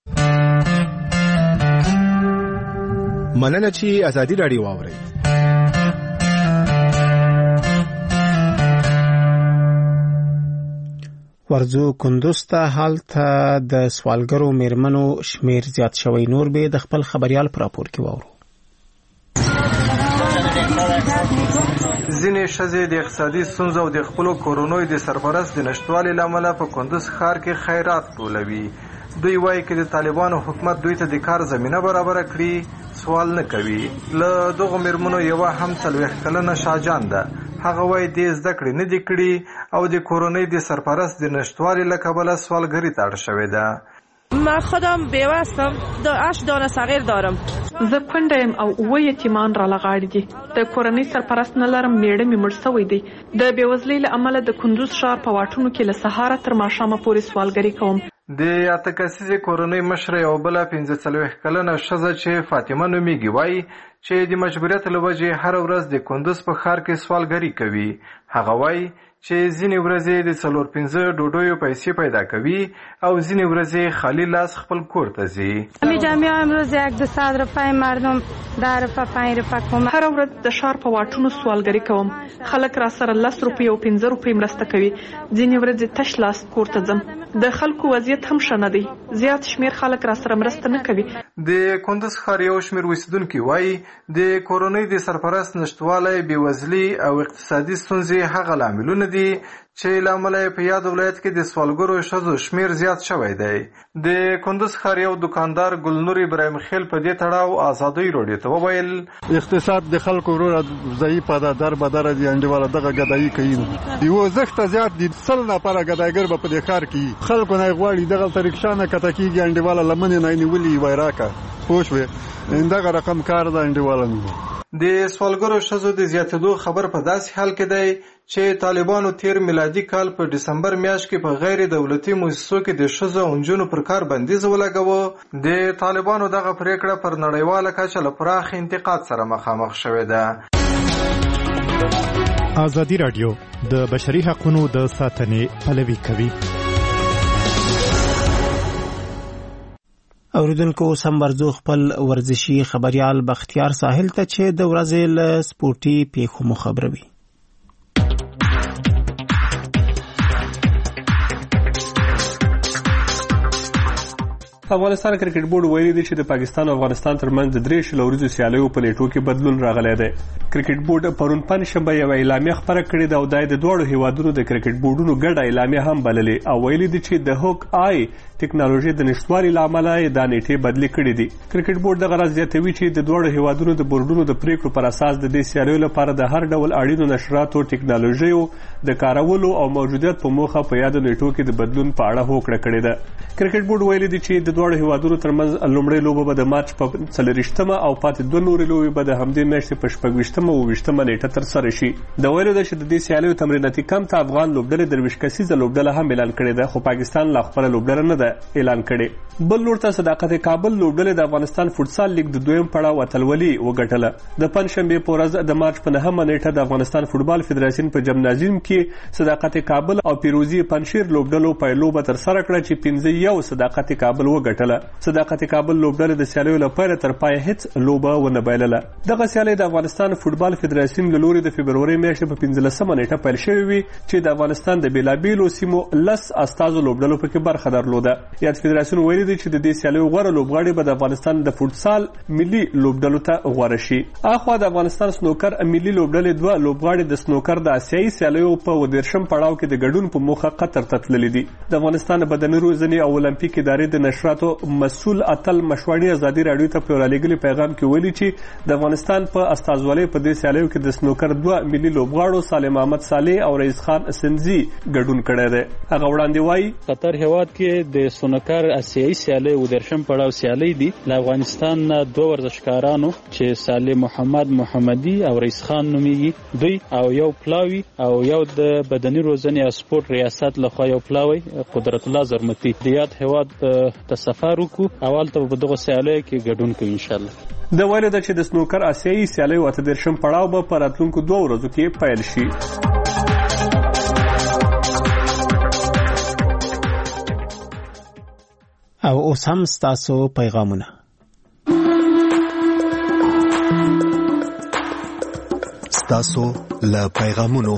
مننه چې ازادي راډیو واورئ. ورځو کندوز ته هلته د سوالګرو میرمنو شمیر زیات شوی. نور به د خپل خبريال پر راپور کې واورو. ځینې ښځې د اقتصادي ستونزو او د خپلو کورونو د سرپرست د نشټوالي له امله په کندوز ښار کې خیرات ټولوي. دوی وایي که د طالبانو حکومت دوی ته د کار زمینه برابره کړي سوال نه کوي. له دغو میرمنو یوه هم 40 کلنه شاهجان ده. هغه وایي دې زده کړې نه دي کړي او د کورنۍ د سرپرست د نشتوالي له کبله سوالګري ته اړ شوې ده. من خودم بیوه هستم، 8 دانه صغیر دارم. زه کونډه یم او 9 یتیمان را لغاړي دي. د کورنۍ سرپرست نه لرم، میړه مې مړ شوی دی. د بېوزلۍ له امله د کندوز ښار په واټونو کې له سهاره تر ماښامه پورې سوالګري کوم. د 8 کسیزې کورنۍ مشره یو بله 45 کلنه ښځه چې فاطمه نومیږي وایي چې د مجبوریت له وجې هر ورځ د کندوز په ښار کې سوالګري کوي. هغه وایي چې ځینې ورځې د 4-5 ډوډیو پیسې پیدا کوي او ځینې ورځې خالی لاس خپل کور ته ځي. می‌جام امروز 100 روپۍ مردم 10 روپۍ 5 روپۍ کوم. هر ورځ د شهر په واټونو سوالګری کوم. خلک را سره 10 روپۍ او 15 روپۍ مرسته کوي. ځینې ورځې تش لاس کور ته ځم. د خلکو وضعیت هم ښه نه دی. زیات شمیر خلک را سره مرسته نه کوي. د کندز ښار یو شمیر اوسیدونکي وایي د کورنۍ د سرپرست نشټوالی، بېوزلي او اقتصادي ستونزې هغه لاملونه دي چې له امله په یاد ولایت کې د سوالګرو ښځو شمیر زیات شوی دی. د کندز ښار یو دکاندار ګلنور ابراهیم خیل په دې تړاو ازادۍ راډیو ته وویل اقتصاد د خلکو وروره ضعیفه ده، در بدره دي انډیواله دغه ګدایي کوي. یو زښته زیات دي 100 نفره ګدایګر به په دې ښار کې خلکو نه غواړي دغلته رکشا نه کته کېږي انډیواله لمنې نه نیولي وای راکه پوه شوې دغه رقم کار ده انډیواله نه. د سوالګرو ښځو د زیاتېدو خبر په داسې حال کې دی چې طالبانو تیر میلادي کال په ډسمبر میاشت کې په غیر دولتي مؤسسو کې د ښځو او نجونو پر کار بندیز ولګاوه. د طالبانو دغه پریکړه پر نړیواله کچه له پراخ انتقاد سره مخامخ شوې ده. ازادي راډیو د بشري حقوقو د ساتنې پلوي کوي. اوریدونکو سم ورځو خپل ورزشي خبريال بختیار ساحل ته چې د ورځې له سپورتي پیښو خبروي. افغانستان کرکټ بورډ ویلي دی چې د پاکستان او افغانستان ترمنځ د 3 شلوريزو سیالیو په لیټو کې بدلون راغلی دی. کرکټ بورډ پرون پنځشنبه یو اعلامیه خبره کړې ده او د دوه هیوادونو د کرکټ بورډونو ګډه اعلامیه هم بللې او ویلي دی چې د هوک آی ټیکنالوژي د نشټوالي لامل د نیټه بدلی کړې دي. کرکټ بورډ د غرض زیاتوي چې د دوه هیوادونو د بورډونو د پریکړو پر اساس د دې سیالیو لپاره د هر ډول اړینو نشراتو ټیکنالوژي د کارولو او موجودیت په موخه په یاد نیټو کې د بدلون په اړه هوکړه کړې ده. کرکټ بورډ ویلي دی چې د دوه هیوادونو ترمنځ لومړی لوبه به د مارچ په 4مه او پاتې دوه نورې لوبې به د همدې میاشتې په 26مه او 28مه نیټه ترسره شي. د ویلو ده چې د دې سیالیو تمریناتي کمپ ته افغان لوبډلې درویش کسیزه لوبډله هم اعلان کړې ده خو پاکستان لا خپله لوبډله نه ده اعلان کړې. بل لور ته صداقت کابل لوبډلې د افغانستان فوټسال لیګ د دویم پړاو اتلولي وګټله. د پنځشنبه په ورځ د مارچ په 9مه نیټه د افغانستان فوټبال فدراسیون په جمنازیم کې صداقت کابل او پیروزي پنشیر لوبډلو په لوبه ترسره کړه چې 5-1 صداقت کابل وګټله. صداقت کابل لوبډلې د سیالیو لپاره تر پای هیڅ لوبه ونه بایلله. دغه سیالي د افغانستان فوټبال فدراسیون له لوري د فبروري میاشتې په 15مه نیټه پیل شوې وي چې د افغانستان د بیلابیلو سیمو 10 استازو لوبډلو پکې برخه درلوده. یاد فدراسیون ویلي دی چې د دې سیالیو غوړه لوبغاړي به د افغانستان د فوټسال ملي لوبډلو ته غوړه شي. اخوا د افغانستان سنوکر ملي لوبډلې دوه لوبغاړي د سنوکر د آسیایي سیالیو په 13 پړاو کې د ګډون په موخه قطر ته تللي دي. د افغانستان بدني روزنې او اولمپیک ادارې د نشراتو مسؤل اتل مشوړی ازادي راډیو ته په لګلي پیغام کې ویلي چې د افغانستان په استازولۍ په دې سیالیو کې د سنوکر دوه ملي لوبغاړو سالم احمد صالح او رئیس خان سنځي ګډون کړی دی. هغه وړاندې وایي قطر هیواد کې د سنوکر آسیایي سیالي او درشم پړاو سیالي دي. له افغانستان دوه ورزشکارانو چې صالح محمد محمدي او رئیس خان نومیږي دوی او یو پلاوی او یو د بدني روزنې او سپورت ریاست لخوا یو پلاوی قدرت الله زرمتی د یاد هیواد ته سفر وکړو اول ته په دغه سیالیو کې ګډون کوي ان شاء الله. د ویلو ده چې د سنوکر آسیایي سیالیو اته درشم پړاو به په راتلونکو 2 ورځو کې پیل شي. او اوس هم ستاسو پیغامونه. ستاسو له پیغامونو.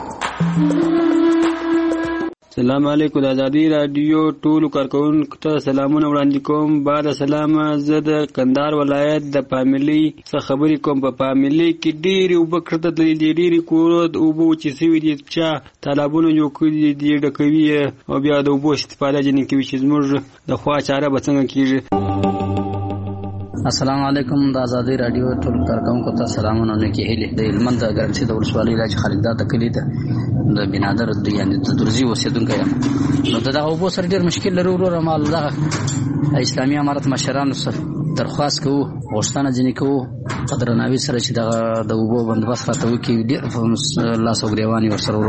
سلام علیکم د ازادي رادیو ټولو کارکونکو ته سلامونه وړاندې کوم. بعد سلام زه د کندهار ولایت د فامیلی څخه خبرې کوم. په فامیلی کې ډېرې اوبه کړته دي، ډېرې کورو د اوبو چې سوي دي چا تالابونه جوړ کړي دي ډکوي او بیا د اوبو استفاده ځینې کوي چې زموږ د خوا چاره به څنګه کېږي. السلام علیکم د ازادي رادیو ټول کارکونکو ته سلامونه نیکی هیلې. د هلمند د ګرمسي د ولسوالۍ راج خالدار د کلي د بنادر یعنی د درزي اوسېدونکی یم. نو دغه اوبو سره ډېر مشکل لرو. وروره مال دغه اسلامي امارت مشرانو سره درخواست کوو، غوښتنه ځینې کوو په درناوي سره چې دغه د اوبو بندوبست راته وکړي. ډېر لاس او ګرېوان یې ورسره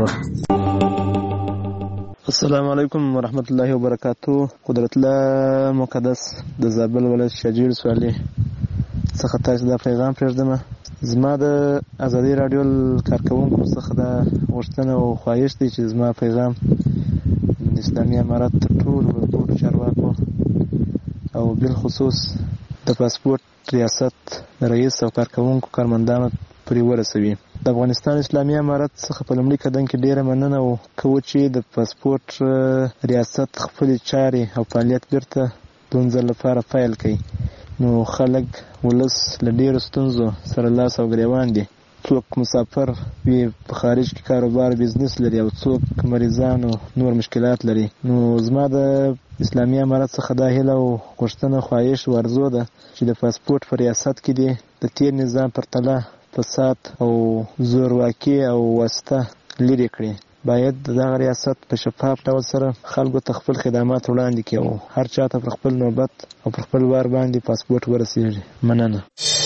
ورور. السلام علیکم ورحمت الله وبرکاتو. قدرت الله مقدس د زابل ولایت شجیر سوالي څخه تاسو دا پیغام پرېږدم زما د ازادي رادیو کارکونکو څخه دا غوښتنه او خواهش دی چې زما پیغام د اسلامي امارت تر ټولو چارواکو او بالخصوص د پاسپورت ریاست رئیس او کارکونکو کارمندانو پرې ورسوي. د افغانستان اسلامي امارت څخه په لومړي قدم کې ډیره مننه کوو چې د پاسپورت ریاست خپل چارې او فعالیت بیرته د ځل لپاره فایل کړي. نو خلک ولس له ډیرو ستونزو سره لاس او ګریوان دي. څوک مسافر وي په خارج کې کاروبار بزنس لري او څوک مریضان او نور مشکلات لري. نو زما د اسلامي امارت څخه دا هیله او غوښتنه خواهش ورزو ده چې د پاسپورت په ریاست کې دي د تیر نظام پرتله فساد او زورواکي او واسطه لري کړي. باید دغه ریاست په شفاف ډول سره خلکو ته خپل خدمات وړاندې کړي او هر چاته پر خپل نوبت او پر خپل وار باندې پاسپورت ورسیږي. مننه.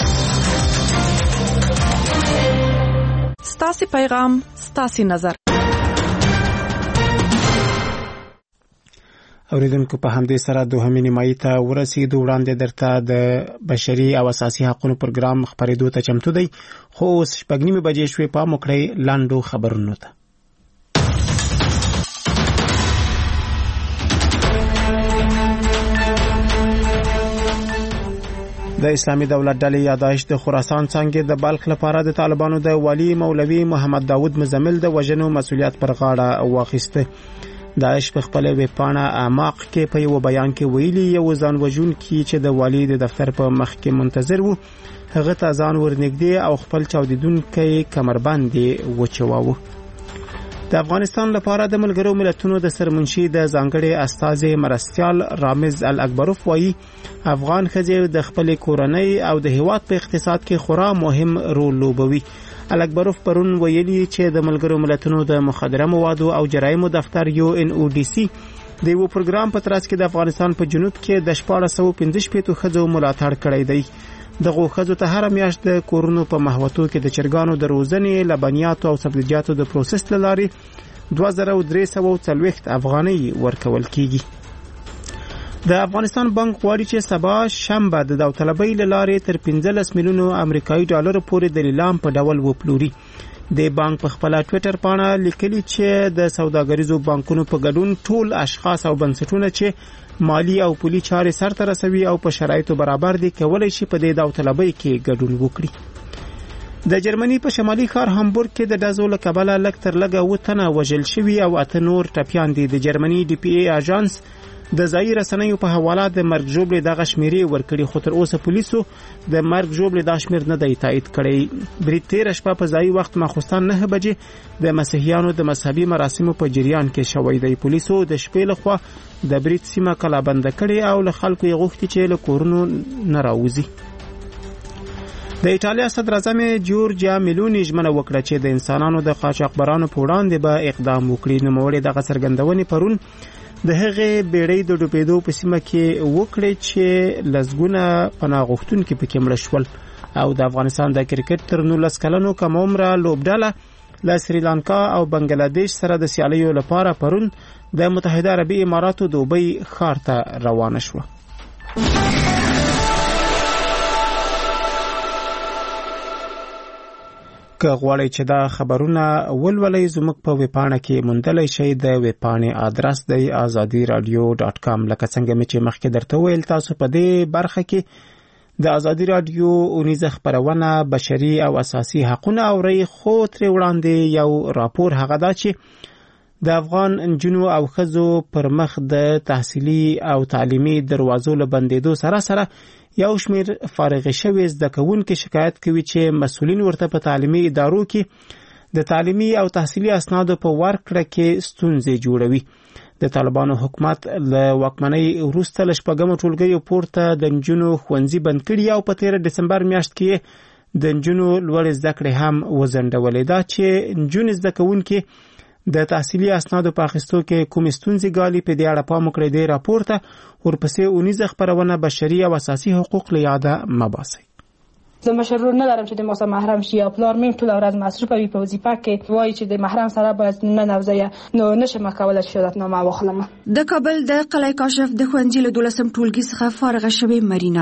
ستاسو پیغام ستاسو نظر. اوریدونکو په همدې سره دوهمې نیمایي ته ورسېدو. وړاندې درته د بشري او اساسي حقوقو پروګرام خبرېدو ته چمتو دی، خو اوس 6:30 بجې شوې. پام وکړئ لاندو خبرونو ته. د اسلامي دولت ډلې یادایش د خراسان څنګه د بلخ لپاره د طالبانو د والی مولوي محمد داود مزمل د وژنو مسؤلیت پر غاړه واخیسته. داعش په خپل ویبپاڼه اعماق کې په یو بیان کې ویلي یو ځان وژون کې چې د والی د دفتر په مخ کې منتظر وو هغه ته ځان ورنږدې او خپل چاودیدونکو کمربند وچواوه. د افغانستان لپاره د ملګرو ملتونو د سرمنشي د ځانګړي استازي مرستيال رامز الاکبروف وایي افغان ښځې د خپل کورنۍ او د هیواد په اقتصاد کې خورا مهم رول لوبوي. الاکبروف پرون ویلي چې د ملګرو ملتونو د مخدره موادو او جرایمو دفتر UNODC د یو پروګرام په ترڅ کې د افغانستان په جنوب کې د 1415 ښځو ملاتړ کړی دی. دغه ښځو ته هر میاشت د کورونو په محوطو کې د چرګانو د روزنې، لبنیاتو او سبزیجاتو د پروسس لاري 2340 افغانۍ ورکول کیږي. د افغانستان بانک غواړي چې سبا شنبه د داوطلبۍ لاري تر 15 میلیونو امریکایي ډالر پورې د لیلام په ډول وپلوري. د بانک په خپل ټوئیټر باندې لیکلي چې د سوداګریزو بانکونو په ګډون ټول اشخاص او بنسټونه چې مالی او پولی چارې سرته رسوي او په شرایطو برابر دي کولای شي په دې داوطلبۍ کې ګډون وکړي. د جرمني په شمالي ښار هامبورګ کې د ډزو له کبله لږ تر لږه 8 تنه وژل شوي او 8 نور ټپیان دي. د جرمني DPA اژانس د ځایي رسنیو په حواله د مرګ ژوبلې دغه شمیرې ورکړي، خو تر اوسه پولیسو د مرګ ژوبلې دا شمیر نه دی تایید کړی. برید تېره شپه په ځایي وخت ماخوستان 9 بجې د مسیحیانو د مذهبي مراسمو په جریان کې شوی دی. پولیسو د شپې لخوا د برید سیمه کلابند کړي او له خلکو یې غوښتي چې له کورونو نه راوځي. د ایټالیا صدر اعظم جورجیا میلونی ژمنه وکړه چې د انسانانو د قاچاقبرانو په وړاندې به اقدام وکړي. نوموړي دغه څرګندونې پرون د هغې بیړۍ د ډوبېدو په سیمه کې وکړې چې لسګونه پناه غوښتونکي پکې مړه شول. او د افغانستان د کرکټ تر 19 کلنو کم عمره لوبډله له سریلانکا او بنگلاديش سره د سیالیو لپاره پرون د متحده عربي اماراتو دوبۍ ښار ته روانه شوه. که غواړئ چې دا خبرونه ولولئ زموږ په ویبپاڼه کې موندلی شئ. د ویبپاڼې آدرس دی azadiradio.com. لکه څنګه مې چې مخکې درته ویل تاسو په دې برخه کې د ازادي رادیو اونیزه خبرونه بشري او اساسي حقوقونه اوري، خو تر وړاندې یو راپور هغه دا چې د افغان انجونو او ښځو پر مخ د تحصیلي او تعلیمي دروازو له بندېدو سره یو شمیر فارغ شوي زده کوونکي شکایت کوي چې مسؤلین ورته په تعلیمي ادارو کې د تعلیمي او تحصیلي اسنادو په ورکړه کې ستونزې جوړوي. د طالبانو حکومت له واکمنۍ وروسته له شپږمو ټولګیو پورته د انجونو ښوونځي بند کړي او په 13 دسمبر میاشت کې د انجونو لوړې زده کړې هم وځنډولې. دا چې انجونې زده کوونکي د تحصیلي اسنادو په اخیستو کې کوم ستونزې ګالي په دې اړه پام وکړئ. د راپورته ورپسې اونیزه خبرونه بشري او اساسي حقوق له یاده مباسي. زه مشرور ندارم چې د موسم محرم شي یا پلار میم ټول ورځ مصروف وي په وظیفه کې وایي چې د محرم سره باید نه نوځي نو نشم کولای شهادتنامه واخلم. د کابل د قلعه کاشف د ښوونځي له 12 ټولګي څخه فارغه شوې مرینا ده.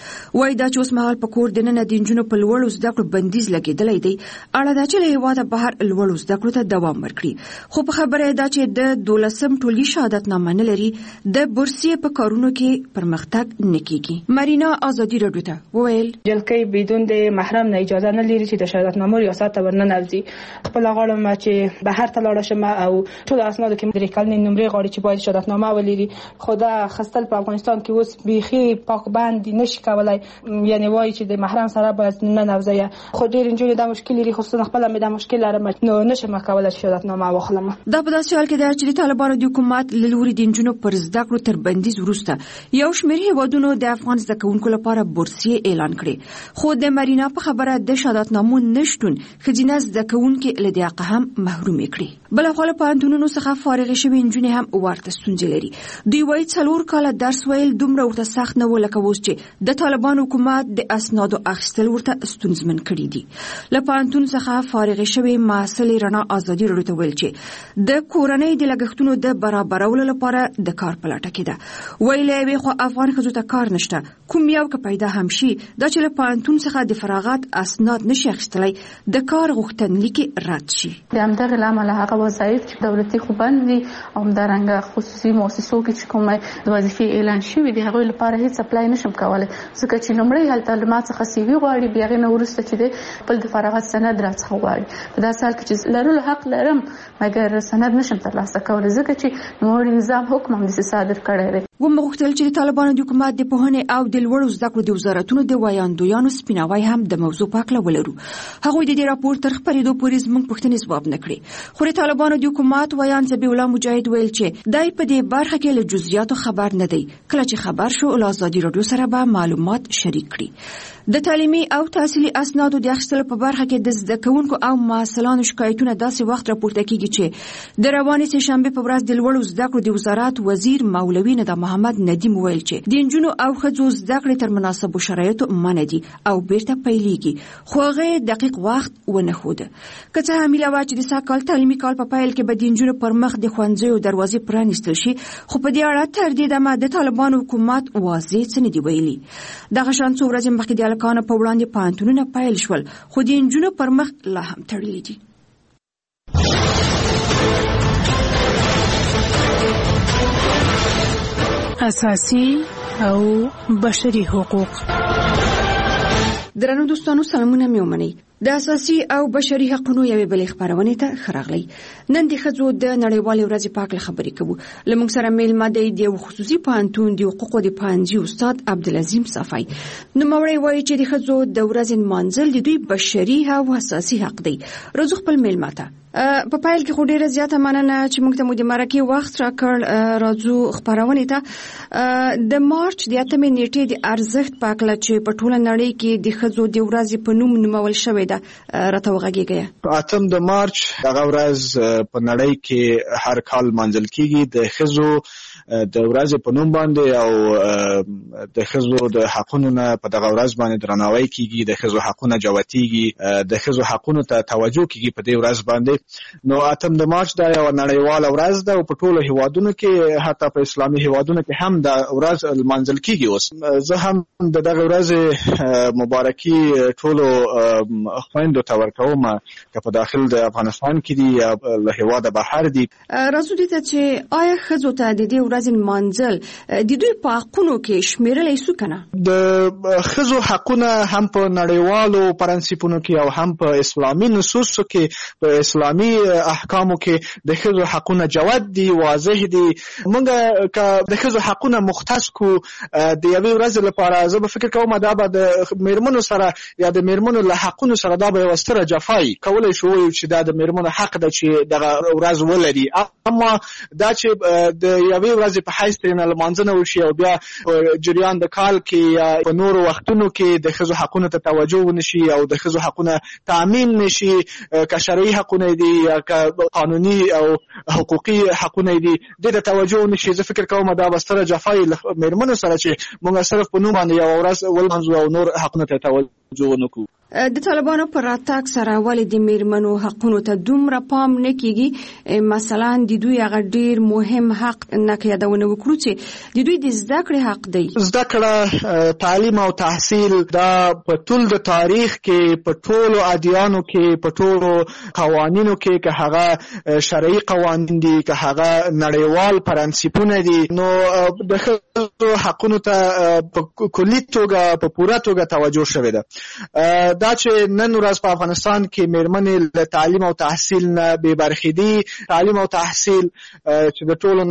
وایي دا چې اوس مهال په کور دننه د نجونو په لوړو زده کړو بندیز لګېدلی دی، اړه ده چې له هېواده بهر لوړو زده کړو ته دوام ورکړي. خو په خبره ده چې د 12م ټولګي شهادتنامه نه لري، د بورسیې په کارونو کې پرمختګ نه کیږي. مرینا ازادي راډیو ته وویل جلکۍ بدون د محرم نه اجازه نه لري چې د شهادتنامو ریاست ته ورننوځي. خپل غواړم چې بهر ته لاړ شم او ټول اسنادو کې درې کلنې نمرې غواړي چې باید شهادتنامه ولري. خدا خستل په افغانستان کې اوس بیخي پاکبند نشي کولای، یعنی وایي چې د محرم سره باید نه نوځي. خو ډېر نجونې دا مشکل لري، خصوصا خپل مې دا مشکل لرم نو نشم کولای شهادتنامه واخلم. دا په داسې حال کې ده چې د طالبانو د حکومت له لوري د نجونو پر زده کړو تر بندیز وروسته یو شمېر هېوادونو د افغان زده کوونکو لپاره بورسیې اعلان کړې. خو د مرینا په خبره د شهادتنامو نشتون ښځینه زده کوونکي له دې حقه هم محرومې کړي. بلخوا له پوهنتونونو څخه فارغې شوې نجونې هم ورته ستونزې لري. دوی وایي 4 کاله درس ویل دومره ورته سخت نه و لکه اوس چې د طالبانو حکومت د اسنادو اخیستل ورته ستونزمن کړي دي. له پوهنتون څخه فارغې شوې محصلې رڼا ازادي راډیو ته ویل چې د کورنۍ د لګښتونو د برابرولو لپاره د کار په لټه کې ده. ویل یې خو افغان ښځو ته کار نشته، کوم یو که پیدا هم شي دا چې له پوهنتون څخه د فراغت اسناد نشي اخیستلی د کار غوښتنلیک رد شي. د همدغه له امله هغه وظایف چې دولتي خو بند دي او همدارنګه خصوصي مؤسسو کې چې کومه د وظیفې اعلان شوي دي هغوی لپاره هیڅ اپلای نشم کولی، ځکه چې لومړی هلته له ما څخه CV غواړي، بیا هغې نه وروسته چې دی خپل د فراغت سند راڅخه غواړي. په داسې حال کې چې لرلو حق لرم مګر سند نشم ترلاسه کولی، ځکه چې نوموړي نظام حکم همداسې صادر کړی دی. ومو غوښتل چې د طالبانو د حکومت د پوهنې او د لوړو زده کړو د وزارتونو د ویاندویانو سپیناوی هم د موضوع په هکله ولرو. هغوی د دې راپور تر خپرېدو پورې زموږ پوښتنې ځواب نه کړې. خو د طالبانو د حکومت ویاند ذبیح الله مجاهد ویل چې دی په دې برخه کې له جزئیاتو خبر نه دی. کله چې خبر شو له ازادي راډیو سره به معلومات شریک کړي. د تعلیمي او تحصیلي اسنادو د اخیستلو په برخه کې د زده کوونکو او محصلانو شکایتونه داسې وخت راپورته کیږي چې د روانې سهشنبې په ورځ د لوړو زده کړو د وزارت وزیر مولوي ندا محمد ندیم ویل چې د نجونو او ښځو زده کړې تر مناسبو شرایطو منع دي او بیرته پیلېږي، خو هغه دقیق وخت ونه ښوده. که څه هم هیله وه چې د سږ کال تعلیمي کال په پیل کې به د نجونو پر مخ د ښوونځیو دروازې پرانیستل شي، خو په دې اړه تر دې دمه د طالبانو حکومت واضح څه نه دي ویلي. دغه شان څو ورځې مخکې د هلکانو په وړاندې پوهنتونونه پیل شول، خو د نجونو پر مخ لا هم تړلي دي. اساسي او بشري حقوق. درنو دوستانو سلامونه مې ومنئ. د اساسي او بشري حقوقو یوې بلې خبرونې ته ښه راغلی. نن د ښځو د نړیوالې ورځې په هکله خبرې کوو. له موږ سره میلمه دی د یو خصوصي پوهنتون د حقوقو د پوهنځي استاد عبدالعظیم صفای. نوموړی وایي چې د ښځو د ورځې نمانځل د دوی بشري او اساسي حق دی. راځو خپل میلمه ته. په پیل کې خو ډیره زیاته مننه چې موږ ته مو د مرکې وخت راکړ. راځو خبرونې ته. د مارچ د 8 نیټې د ارزښت په هکله چې په ټوله نړۍ کې د ښځو د ورځې په نوم نومول شوې ده راته وغږیږئ. 8 د مارچ دغه ورځ په نړۍ کې هر کال منځل کیږي د ښځو د ورځې په نوم باندې او د ښځو د حقونو نه په دغه ورځ باندې درناوی کیږي، د ښځو حقونه جوتیږي، د ښځو حقونو ته توجه کیږي په دې ورځ باندې. نو 8 د مارچ دا یو نړیواله ورځ ده او په ټولو هیوادونو کې حتی په اسلامي هیوادونو کې هم دا ورځ منځل کیږي. اوس زه هم د دغه ورځې مبارکي ټولو خويندو ته ورکوم چې په داخل د افغانستان کې دي یا له هیواده بهر دي. راځو دې ته چې آیا ښځو ته د دې ورځې منځل د دوی په حقونو کې شمیرلی شو کنه؟ د ښځو حقونه هم په نړیوالو پرنسپونو کې او هم په اسلامي نصوصو کې په اسلامي احکامو کې د ښځو حقونه جوت دي، واضح دي. موږ که د ښځو حقونه مختص کو د یوې ورځې لپاره زه به فکر کوم دا به د میرمنو سره یا د میرمنو له حقونو سره دا به یوه ستره جفای کولی شو چې دا د میرمنو حق ده چې دغه ورځ ولري. اما دا چې د یوې ورځې په حیث ترېنه لمانځنه وشي او بیا جریان د کال کې یا په نورو وختونو کې د ښځو حقونو ته توجه ونشي او د ښځو حقونه تامین نشي، که شرعي حقونه دي یا که قانوني او حقوقي حقونه دي د توجه ونشي، زه فکر کوم دا به ستره جفای میرمنو سره چې موږ صرف په نوم باندې یو ورځ ولمانځو او نور حقونه ته توجه ونکړو. د طالبانو پر راتګ سره ولې د میرمنو حقونو ته دومره پام نه کیږي؟ مثلا د دوی هغه ډیر مهم حق نه یادونه وکړو چې د دوی د زده کړې حق دی. زده کړه، تعلیم او تحصیل دا په ټول د تاریخ کې، په ټولو ادیانو کې، په ټولو قوانینو کې، که هغه شرعي قوانین دي که هغه نړیوال پرنسپونه دي، نو د ښځو حقونو ته په کلي توګه په پوره توګه توجه شوې ده. دا چې نن ورځ په افغانستان کې میرمنې له تعلیم او تحصیل نه بې برخې دي، تعلیم او تحصیل چې د ټولو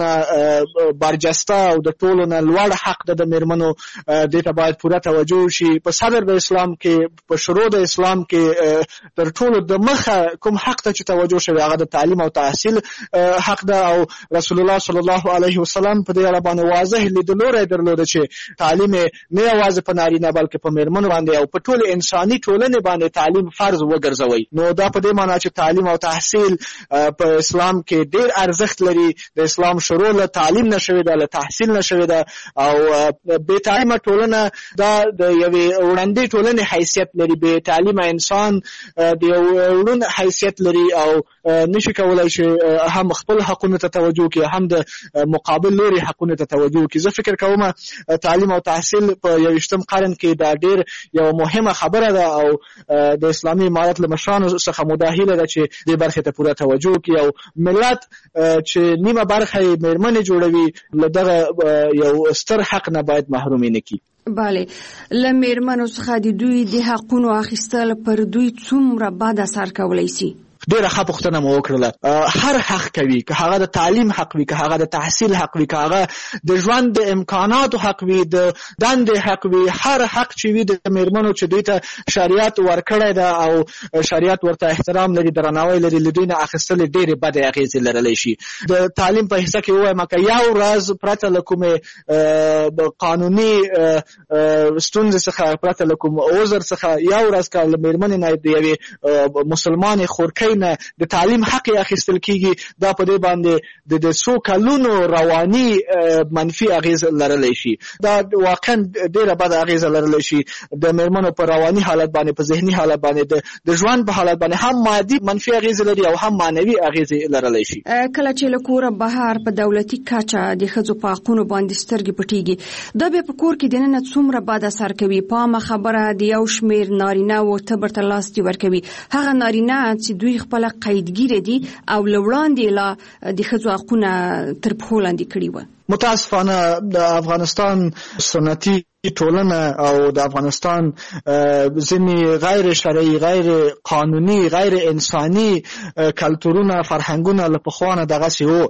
نه برجسته او د ټولو نه لوړ حق ده د میرمنو، دې ته باید پوره توجه وشي. په صدر د اسلام کې، په شروع د اسلام کې تر ټولو د مخه کوم حق ته چې توجه شوی هغه د تعلیم او تحصیل حق ده، او رسول الله صلی الله علیه وسلم په دې اړه باندې واضح لیدلوری درلوده چې تعلیم نه یوازې په نارینه بلکې په میرمنو باندې او په ټول انساني ټولنې باندې تعلیم فرض وګرځوي. نو دا په دې معنی چې تعلیم او تحصیل په اسلام کې ډیر ارزښت لري. د اسلام شروع له تعلیم نشوي ده، له تحصیل نشوي ده، او بې تعلیمه ټولنه دا د یوې وړاندې ټولنې حیثیت لري. بې تعلیمه انسان د یو وړون حیثیت لري او نشي کولای چې هم خپل حقونو ته توجه کړي، هم د مقابل لوري حقونو ته توجه کړي. زه فکر کوم تعلیم او تحصیل په 21م قرن کې دا ډیر یو مهمه خبره ده، او د اسلامي امارت له مشرانو څخه مداهله ده چې دې برخې ته پوره توجه کړي، او ملت چې نیمه برخه یې میرمنې جوړوي له دغه یو ستر حق نه باید محرومي نه کړي. بله، له میرمنو څخه د دوی د حقونو اخیستل پر دوی څومره بد اثر کولی شي؟ ډیره ښه پوښتنه مو وکړله. هر حق کوي، که هغه د تعلیم حق وي، که هغه د تحصیل حق وي، که هغه د ژوند د امکاناتو حق وي، د دندې حق وي، هر حق چې وي د میرمنو چې دوی ته شریعت ورکړی ده او شریعت ورته احترام لري، درناوی لري، له دوی نه اخیستل ډیرې بدې اغېزې لرلی شي. د تعلیم په حصه کې ووایم که یو ورځ پرته له کومې قانوني ستونزې څخه، پرته له کوم عذر څخه، یو ورځ که له میرمنې نه د یوې مسلمانې خورکۍ نه د تعلیم حق اخیستل کیږي، دا په دې باندې د 100 کلونو رواني منفي اغیز لرلی شي. دا واقعا ډیره بد اغیز لرلی شي د میرمنو په رواني حالت باندې، په ذهني حالت باندې، د ژوند په حالت باندې، هم مادي منفي اغیز لري او هم معنوي اغیز لرلی شي. کله چې له کوره بهر په دولتي کچه د ښځو په حقونو باندې سترګې پټېږي، دا بیا په کور کې دننه څومره بد اثر کوي؟ پامه خبره د یو شمېر نارینه و تبر ته لاستي ورکوي، هغه نارینه چې دوی خپل قیدګیر دي او لوړاندې لا د ښځو حقونه تر پښو لاندې کړي و. متاسفانه د افغانستان سنتي ټولنه او د افغانستان ځینې غیر شرعي، غیر قانوني، غیر انساني کلتورونه، فرهنګونه له پخوانه دغسې وو.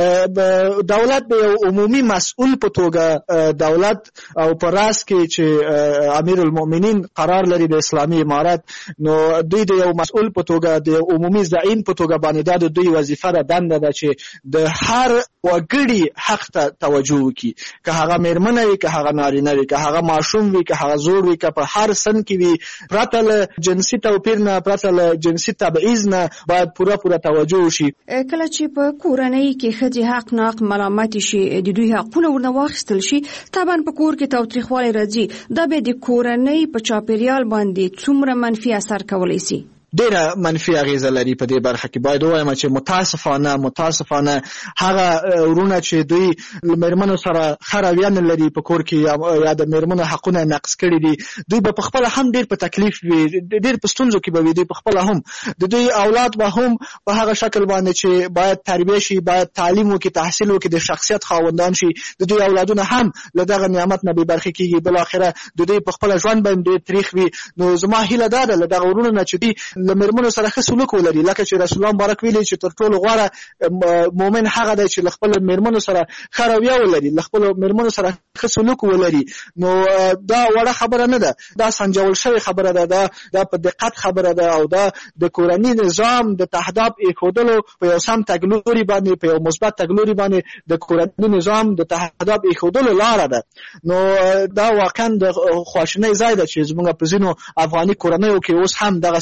دولت به یو عمومي مسؤل په توګه، دولت او په راس کې چې امیر المؤمنین قرار لري د اسلامي امارت، نو دوی د یو مسؤل په توګه، د عمومي زعیم په توګه باندې دا د دوی وظیفه ده، دنده ده چې د هر وګړي حق ته توجه وکړي، که هغه میرمنه وي، که هغه نارینه وي، که هغه ماشوم وي، که هغه زوړ وي، که په هر سن کې وي، پرته له جنسي توپیر نه، پرته له جنسي تبعیض نه باید پوره توجه وشي. کله چې په کورنۍ کې ښځې حق ناحق ملامت شي، د دوی حقونه ورنه واخیستل شي، طبعا په کور کې تاوتریخوالی راځي، دا به د کورنۍ په چاپیریال باندې څومره منفي اثر کولی شي؟ ډیره منفي اغیزه لري په دې برخه کې. باید ووایم چې متاسفانه هغه ورونه چې دوی میرمنو سره ښه رویه نه لري په کور کې، یا د میرمنو حقونه نقض کړي دي، دوی به پخپله هم ډیر په تکلیف وي، ډیر په ستونزو کې به وي. دوی پخپله هم د دوی اولاد به هم په هغه شکل باندې چې باید تربیه شي، باید تعلیم وکړي، تحصیل وکړي، د شخصیت خاوندان شي، د دوی اولادونه هم له دغه نعمت نه بې برخې کېږي. بالاخره د دوی پخپله ژوند به ډېر تریخ وي. نو زما هیله دا ده له دغه ورونو نه چې دوی له میرمنو سره ښه سلوک ولري، لکه چې رسول الله مبارک ویلي چې تر ټولو غوره مؤمن هغه دی چې له خپلو میرمنو سره ښه رویه ولري، له خپلو میرمنو سره ښه سلوک ولري. نو دا وړه خبره نه ده، دا سنجول شوې خبره ده، دا په دقت خبره ده، او دا د کورني نظام د تهداب ایښودلو په یو سم تګلوري باندې، په یو مثبت تګلوري باندې د کورني نظام د تهداب ایښودلو لاره ده. نو دا واقعا د خواشینۍ ځای ده چې زموږ په ځینو افغاني کورنیو کې اوس هم دغسې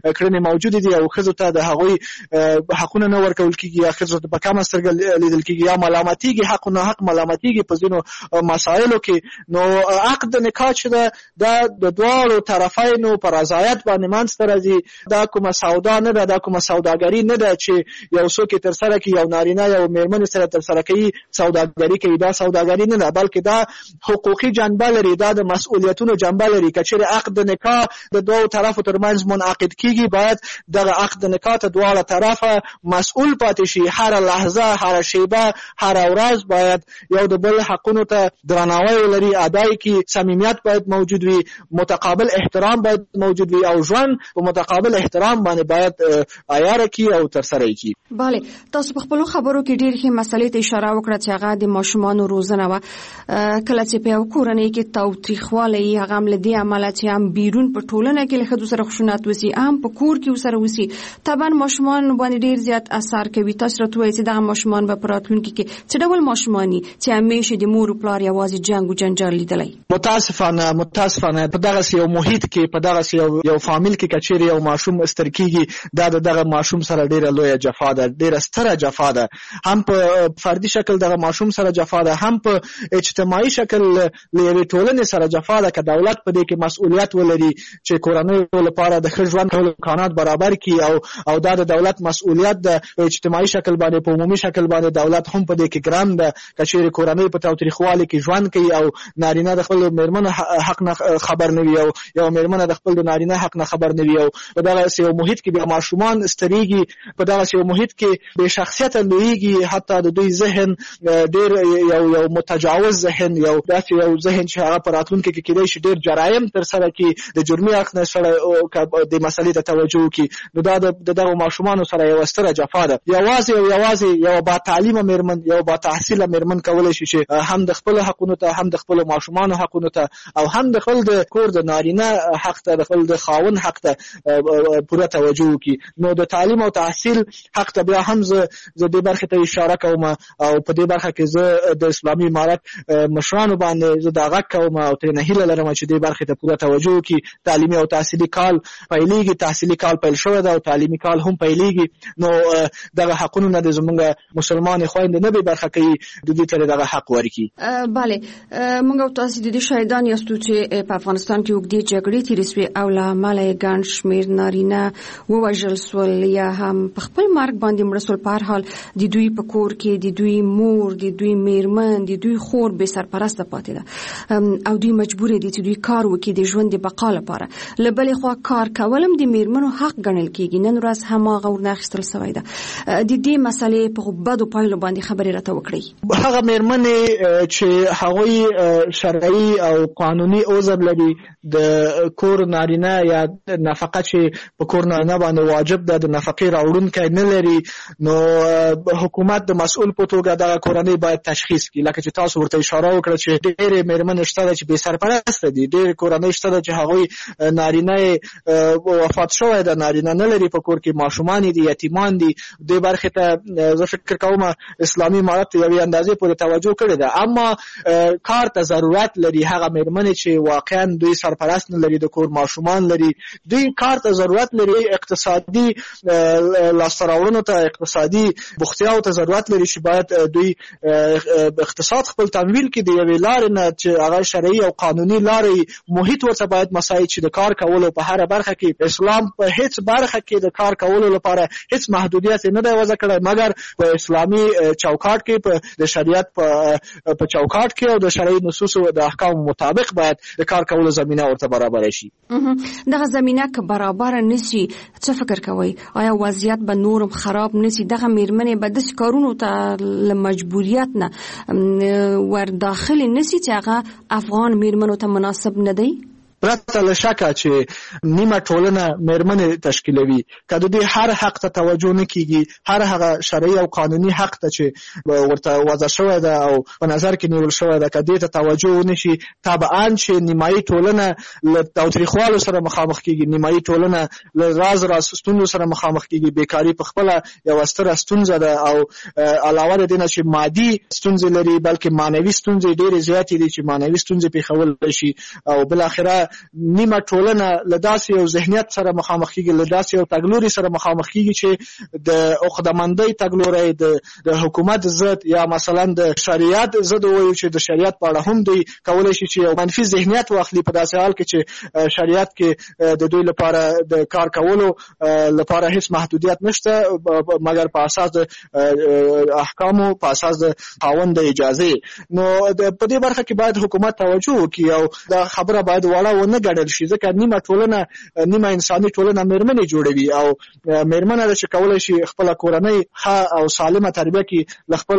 کړنې موجود دي او ښځو ته د هغوی حقونه نه ورکول کیږي یا ښځو ته په کمه سترګه لیدل کیږي یا ملامتیږي حق نه حق ملامتیږي په ځینو مسایلو کې. نو عقد د نکاح چې دا د دواړو طرفینو په رضایت باندې منځته راځي. دا کومه سودا نه ده، دا کومه سوداګري نه ده چې یو څوک ترسره کوي، یو نارینه یو میرمن سره ترسره کوي سوداګري کوي. دا سوداګري نه ده بلکې دا حقوقي جنبه لري، دا د مسؤلیتونو جنبه لري. که چېرې عقد نکاح د دوو طرفو ترمنځ منعقد کیږي باید دغه عقد نکاح ته دواړه طرفه مسؤل پاتې شي. هر لحظه، هر شیبه، هر ورځ باید یو د بل حقونو ته درناوی ولري، ادای کی، صمیمیت باید موجود وي، متقابل احترام باید موجود وي او ژوند په متقابل احترام باندې باید عیار کی او ترسره کی. بله، تاسو په خپل خبرو کې ډېر ښه مسلې ته اشاره وکړه چې هغه د ماشومانو روزنه و. کله چې په یو کورنۍ کې تاوتریخوالی هغه هم له دې امله چې هم بیرون په ټولنه کې له ښځو سره خشونت وسي، هم په کور کې ورسره وسي، طبعا ماشومان باندې ډېر زیات اثر کوي. تاسو راته وایئ چې دغه ماشومان به په راتلونکي کې څه ډول ماشوماني چې همیشه د مور او پلار یوازې جنګ او جنجال لیدلی؟ متاسفانه په دغه یو محیط کې، په دغه یو فامیل کې کچېرې یو ماشوم استر کیږي، دا دغه ماشوم سره ډېره لویه جفا ده، ډېره ستره جفا ده. هم په فردي شکل دغه ماشوم سره جفا ده، هم په اجتماعي شکل له یوې ټولنې سره جفا ده. که دولت په دې کې مسؤلیت ولري چې کورنیو لپاره د ښه ژوند کولو امکانات برابر کړي او دا د دولت مسؤلیت ده. په اجتماعي شکل باندې، په عمومي شکل باندې دولت هم په دې کې ګران ده. که چېرې کورنۍ په تاوتریخوالي کې ژوند کوي او نارینه د خپل میرمن حق نه خبر نه وي او یو میرمن د خپل د نارینه حق نه خبر نه وي او په دغه یو محیط کې بیا ماشومان استریږي، په دغه یو محیط کې بې شخصیته لویږي، حتی د دوی ذهن ډېر یو متجاوز ذهن، یو داسې یو ذهن چې هغه په راتلونکي کې کېدای شي ډېر جرایم ترسره کړي، د جرمي اړخ نه سره د مسلې ته توجه وکړي. نو دا د دغو ماشومانو سره یوه ستره جفا ده. یوازې یو با تعلیمه میرمن، یو با تحصیله میرمن کولی شي چې هم د خپلو حقونو ته، هم د خپلو ماشومانو حقونو ته او هم د خپل د کور د نارینه حق ته، د خپل د خاوند حق ته پوره توجه وکړي. نو د تعلیم او تحصیل حق ته بیا هم زه دې برخې ته اشاره کوم او په دې برخه کې زه د اسلامي امارت مشرانو باندې زه دا غږ کوم او ترېنه هیله لرم چې دې برخې ته پوره توجه وکړي. تعلیمي او تحصیلي کال پیلېږي، تحصیلي کال پیل شوی ده او تعلیمي کال هم پیلېږي. نو دغه حقونه نه د زموږ مسلمانې خویندې نه بې برخه کوي، د دې ته دغه حق ورکړي. بله، موږ او تاسو د دې شاهدان یاستو چې په افغانستان کې اوږدې جګړې تېرې سوې او له امله یې ګڼ شمېر نارینه ووژل سول یا هم په خپل مرګ باندې مړه سول. په هر حال د دوی په کور کې د دوی مور، د دوی میرمن، د دوی خور بې سرپرسته پاتې ده او دوی مجبور دي چې دوی کار وکړي د ژوند د بقا لپاره. له بلې خوا کار کول هم د میرمنو حق ګڼل کېږي. نن ورځ هماغه ورنه اخیستل سوی ده. د دې مسلې په بدو پایلو باندې خبرې راته وکړئ. هغه میرمنې چې هغوی شرعي او قانوني عذر لري، د کور نارینه یا نفقه چې په کور نارینه باندې واجب ده د نفقې راوړونکی نه لري، نو حکومت د مسؤل په توګه دغه کورنۍ باید تشخیص کړي. لکه چې تاسو ورته اشاره وکړه چې ډېرې میرمنې شته ده چې بې سرپرسته دي، ډېرې کورنۍ شته ده چې هغوی نارینه وفات شوی ده، نارینه نه لري په کور کې، ماشومان دي، یتیمان دي. دې برخې ته زه فکر کوم اسلامي امارت یوې اندازې پورې توجه کړې ده. اما کار ته ضرورت لري هغه میرمنې چې واقعا دوی سرپرست نه لري، د کور ماشومان لري، دوی کار ته ضرورت لري، اقتصادي لاسته راوړنو ته، اقتصادي بوختیاو ته ضرورت لري چې باید دوی اقتصاد خپل تمویل کړي د یوې لارې نه چې هغه شرعي او قانوني لارې محیط ورته باید مساعد چې د کار کولو په هره برخه کې اسلام په هیڅ برخه کې د کار کولو لپاره هیڅ محدودیت نه دی وضع کړی، مګر په اسلامي چوکاټ کې، په د شریعت په چوکاټ کې او د شرعي نصوصو د احکام مطابق باید د کار کولو زمینه ورته برابر شي. دغه زمینه که برابر نشي څه فکر کوئ؟ آیا وضعیت به نورم خراب نشي؟ دغه میرمنې به داسې کارونو ته له مجبوریت نه ور داخل نشي چې هغه افغان میرمنو ته مناسب نه دی؟ پرته له شکه چې نیمه ټولنه میرمنې تشکیلوي، که د دې هر حق ته توجه نه کیږي، هر هغه شرعي او قانوني حق ته چې ورته وضع شوی ده او په نظر کې نیول شوی ده، که دې ته توجه ونه شي، طبعا چې نیمایي ټولنه له تاوتریخوالو سره مخامخ کیږي، نیمایي ټولنه له راز ستونزو سره مخامخ کیږي. بیکاري په خپله یوه ستره ستونزه ده او علاوه د دې نه چې مادي ستونزې لري، بلکې معنوي ستونزې ډېرې زیاتې دي چې معنوي ستونزې پېښولی شي او بالاخره نیمه ټولنه له داسې یو ذهنیت سره مخامخ کیږي، له داسې یو تګلوري سره مخامخ کیږي چې د عقدهمندۍ تګلوري د حکومت ضد یا مثلا د شریعت ضد وایي چې د شریعت په اړه هم دوی کولی شي چې یو منفي ذهنیت واخلي په داسې حال کې چې شریعت کې د دوی لپاره د کار کولو لپاره هیڅ محدودیت نشته مګر په اساس د احکامو په اساس د خاوند د اجازه. نو په دې برخه کې باید حکومت توجه وکړي او دا خبره باید وړه ونه ګڼل شي ځکه نیمه ټولنه نیمه انساني ټولنه مېرمنې جوړوي او مېرمنه ده چې کولی شي خپله کورنۍ ښه او سالمه تربیه کړي له خپل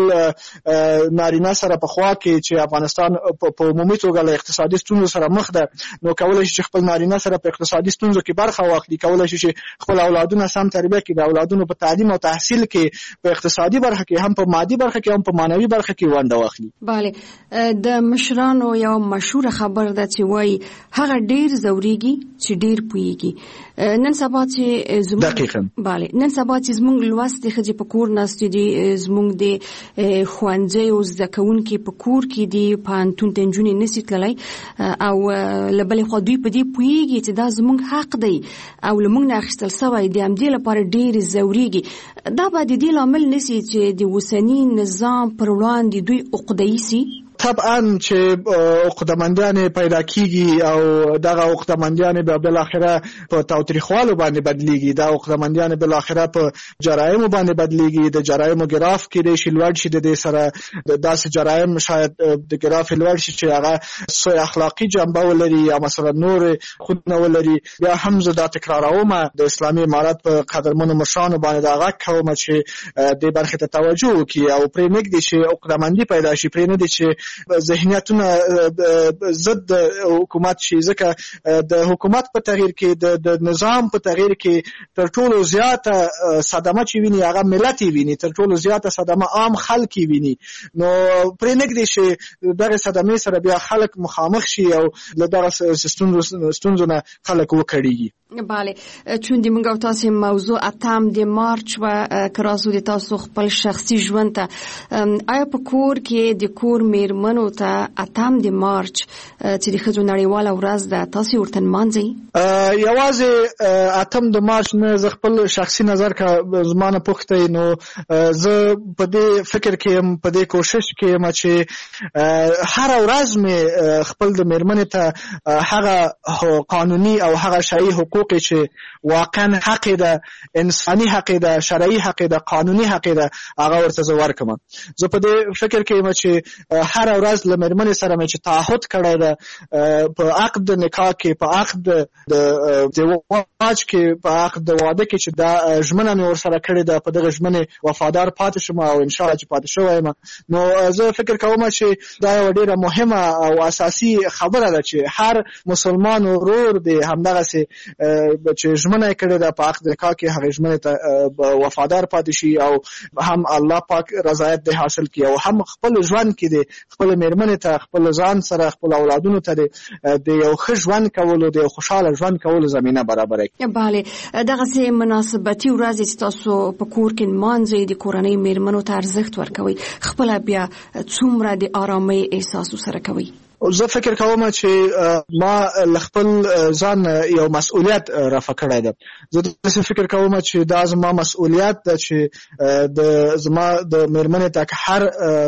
نارینه سره په خوا کې چې افغانستان په عمومي توګه له اقتصادي ستونزو سره مخ ده، نو کولی شي چې خپل نارینه سره په اقتصادي ستونزو کې برخه واخلي، کولی شي چې خپل اولادونه سم تربیه کړي، د اولادونو په تعلیم او تحصیل کې په اقتصادي برخه کې هم په مادي برخه کې هم په معنوي برخه کې ونډه واخلي. بله د مشرانو یو مشهور خبر ده چې وایي هغه ډیر زوريږي چې ډیر پوهیږي. نن سبا چې دقیقاً بله نن سبا چې زموږ لوستې ښځې په کور ناستې دي، زموږ د ښوونځیو زده کوونکي په کور کې دي، پوهنتون ته نجونې نشي تللی او له بلې خوا دوی په دې پوهیږي چې دا زموږ حق دی او له موږ نه اخیستل سوی د همدې لپاره ډېر زورېږي. دا به د دې لامل نشي چې د اوسني نظام پر وړاندې دوی عقده‌ای سي؟ طبعا چې عقدهمندیانې پیدا کیږي او دغه عقدهمندیانې به بالاخره په تاوتریخوالو باندې بدلیږي، دا عقدهمندیانې بالاخره په جرایمو باندې بدلیږي، د جرایمو ګراف کېدای شي لوړ شي، د دې سره داسې جرایم شاید د ګراف لوړ شي چې هغه سوء اخلاقي جنبه ولري یا مثلا نور خودنه ولري. بیا هم زه دا تکراروم د اسلامي امارت په قدرمنو مشرانو باندې دا غږ کوم چې دې برخې ته توجه وکړي او پرې نږدې چې عقدهمندي پیدا شي، پرې نه دي چې ذهنیتونه ضد حکومت شي، ځکه د حکومت په تغییر کې د نظام په تغییر کې تر ټولو زیاته صدمه چې ویني هغه ملت ویني، تر ټولو زیاته صدمه عام خلک ویني. نو پرې نږدې چې دغه صدمې سره بیا خلک مخامخ شي او له دغه ستونزو نه خلک وکړيږي. بله چون دی موږ تاسو موضوع اتم د مارچ و کراسو د تاسو خپل شخصي ژوند ته آیا په کور کې د کور میرمنو ته اتم د مارچ چې د ښځو نړیواله ورځ ده تاسو ورته نمانځئ؟ یوازې اتم د مارچ نه زه خپل شخصي نظر کا زمانه پوښتې نو زه په دې فکر کې په دې کوشش کې چې هر ورځ مې خپل د میرمنې ته هغه قانوني او هغه شرعي حقوق چې واقعا حق ده، انساني حق ده، شرعي حق ده، قانوني حق ده، هغه ورته زه ورکم. زه په دې فکر کې چې هر ورځ له میرمنې سره مې چې تعهد کړی ده په عقد د نکاح کې، په عقد د زواج کې، په عقد د واده کې چې دا ژمنه مې ورسره کړې ده په دغه ژمنې وفادار پاتې شم او ان شاء الله چې پاتې شوی یم. نو زه فکر کوم چې دا یو ډیره مهمه او اساسي خبره ده چې هر مسلمان ورور دی همدغسې چې ژمنه کړې ده په عقد نکاح کې هغه ژمنې ته وفادار پاتې شي او هم الله پاک رضایت دې حاصل کړي او هم خپل ژوند کې دې خپل میرمنې ته خپل ځان سره خپل اولادونو ته د یو ښه ژوند کولو د خوشاله ژوند کولو زمینه برابره کړي. بله دغسې مناسبتي ورځې چې تاسو په کور کې نمانځئ د کورنۍ میرمنو ته ارزښت ورکوئ، خپله بیا څومره د آرامۍ احساس سره کوئ؟ زه فکر کوم چې ما خپل ځان یو مسؤلیت رافع کړی ده. زه داسې فکر کوم چې دا زما مسؤلیت ده چې زما د میرمنې ته هر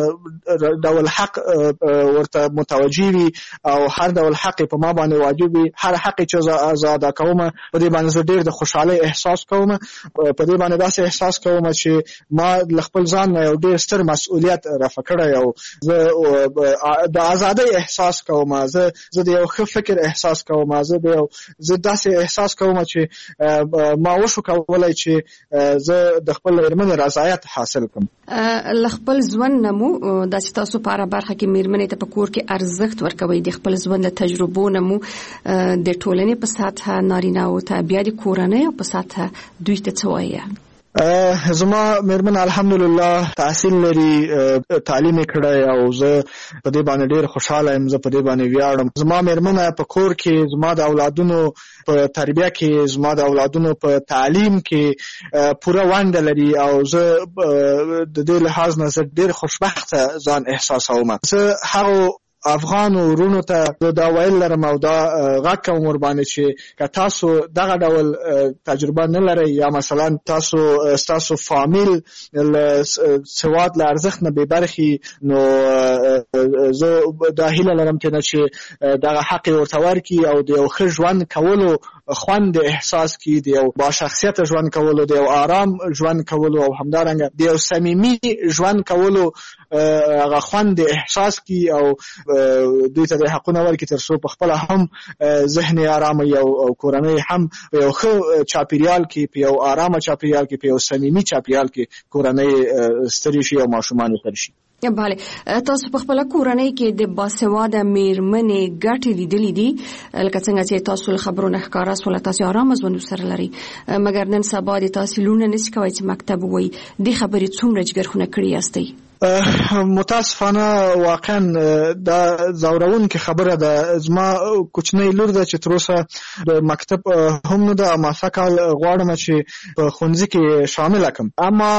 ډول حق ورته متوجه وي او هر ډول حق په ما باندې واجب وي. هر حق چې زه ادا کوم په دې باندې زه ډېر د خوشحالۍ احساس کوم، په دې باندې داسې احساس کوم چې ما له خپل ځان یو ډېر ستر مسؤلیت رافع کړی او زه د ازادۍ احساس کوم، زه د یو ښه فکر احساس کوم، زه داسې احساس کوم چې ما وشو کولی چې زه د خپل میرمنې رضایت حاصل کړم. له خپل ژوند نه مو داسې تاسو په هره برخه کې میرمنې ته په کور کې ارزښت ورکوئ، د خپل ژوند له تجربو نه مو د ټولنې په سطحه نارینه‌و ته بیا د کورنۍ په سطحه دوی ته څه وایي؟ زما میرمن الحمدلله تحصیل لري، تعلیم کړی او زه په دې باندې ډېر خوشاله یم، زه په دې باندې ویاړم. زما میرمن په کور کې زما د اولادونو په تربیه کې، زما د اولادونو په تعلیم کې پوره ونډه لري او زه د دې لحاظ نه زه ډېر خوشبخته ځان احساسوم. زه هغو افغان ورونو ته دا ویل لرم او دا غږ کوم ورباندې چې که تاسو دغه ډول تجربه نه لرئ یا مثلا ستاسو فامیل سواد له ارزښت نه بې برخې نو زه دا هیله لرم چې دغه حق یې ورته ورکړي او د یو ښه ژوند کولو خوند احساس کړي، د یو باشخصیته ژوند کولو، د یو آرام ژوند کولو او همدارنګه د یو صمیمي ژوند کولو هغه خوند احساس کړي او دوی ته د حقونه ورکړي تر څو په خپله هم ذهن آرامه او کورنۍ هم په یو ښه چاپیریال کې، په یو آرامه چاپیریال کې، په یو صمیمي چاپیریال کې کورنۍ سترې شي او ماشومان یې ستر شي. بله، تاسو په خپله کورنۍ کې د باسواده میرمنې ګټې لیدلې دي، لکه څنګه چې تاسو له خبرو نه ښکاره سوله تاسو آرامه ژوند ورسره لرئ، مګر نن سبا د تحصیلونه نشي کولی چې مکتب ووایي. دې خبرې څومره جګرخونه کړي یاستئ؟ متاسفانه واقعا دا زورونکې خبره ده. زما کوچنۍ لور ده چې تر اوسه د مکتب هم نه ده، اما سږ کال غواړم چې په ښوونځي کې شامله کړم. اما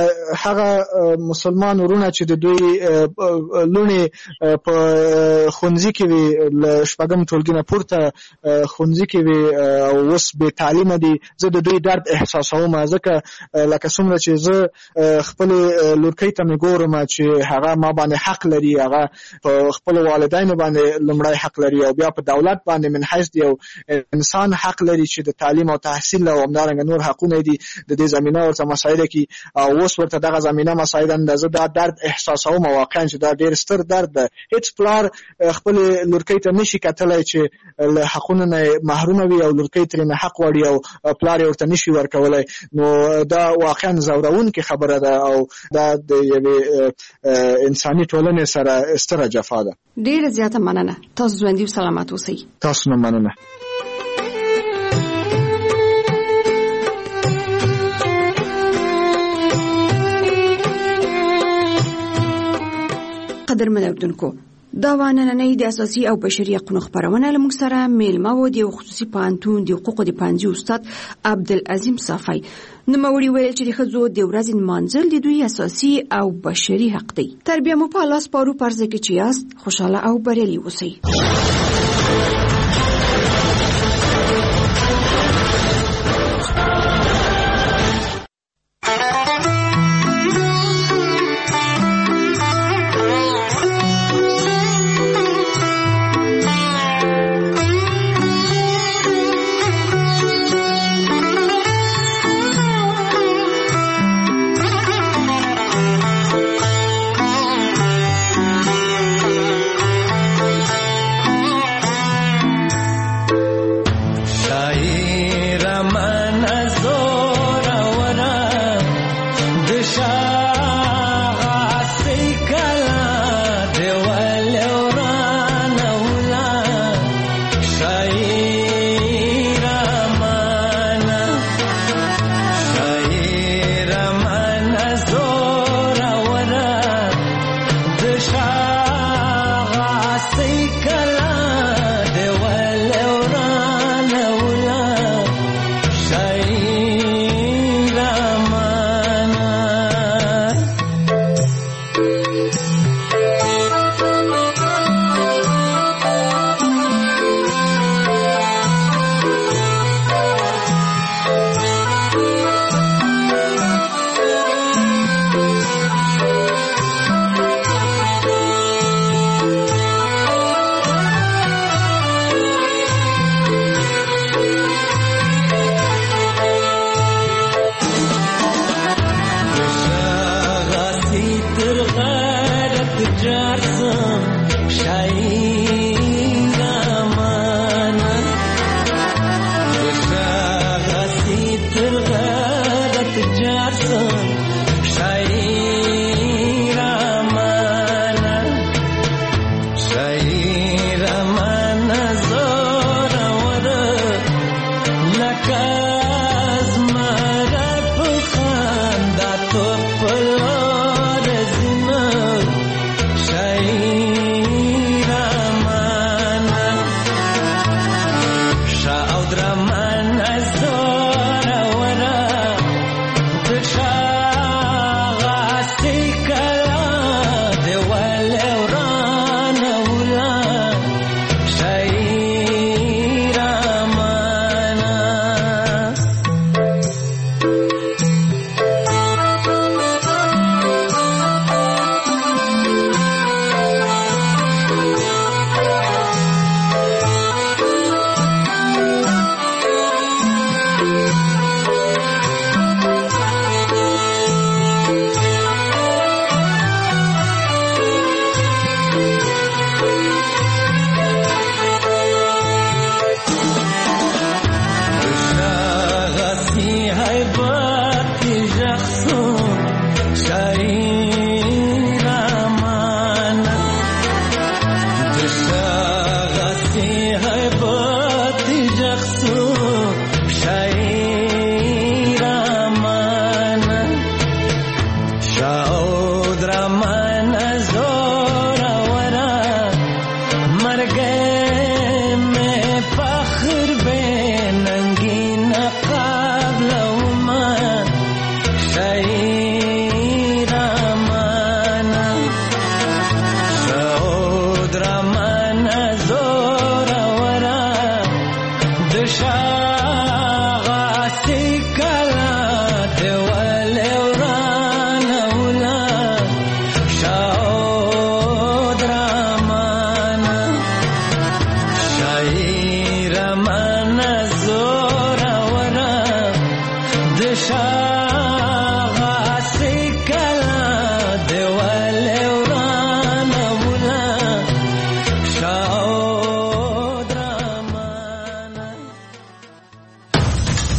هغه مسلمان ورونه چې د دوی لوڼې په ښوونځي کې وي، له شپږم ټولګي نه پورته ښوونځي کې وي او اوس بې تعلیمه دي، زه د دوی درد احساسوم، ځکه لکه څومره چې زه خپلې لورکۍ ته مې ګورم چې هغه ما باندې حق لري، هغه په خپل والدینو باندې لومړی حق لري او بیا په دولت باندې من حیث یو انسان حق لري چې د تعلیم او تحصیل او همدارنګه نور حقونه دي د دې زمینه ورته مسایده کی او اوس ورته دغه زمینه مسایده اندازه دا درد احساسوم. واقعا چې دا ډیر ستر درد ده. هیڅ پلار خپل لورکۍ ته نشي کتلای چې له حقونو نه محروم وي او لورکۍ ترې نه حق وړي او پلار یې ورته نشي ورکولای. نو دا واقعا زورونکې خبره ده او دا د یوې انساني ټولنې سره ستره جفا ده. ډیره زیاته مننه. تاسو ژوندي او سلامت اوسئ. تاسو نه مننه. قدرمن اوردونکو، دا نننۍ د اساسي او بشري حقوقو خبرونه له موږ سره میلمه و د خصوصي پوهنتون د حقوقو د پوهنځي استاد عبدالعظیم صافی. نوموړي ویل چې د ښځو د ورځې نمانځل د دوی اساسي او بشري حق دی. تربیه مو په لاس پارو پرځه کې چې یاست خوشاله او بریالي اوسئ. Laka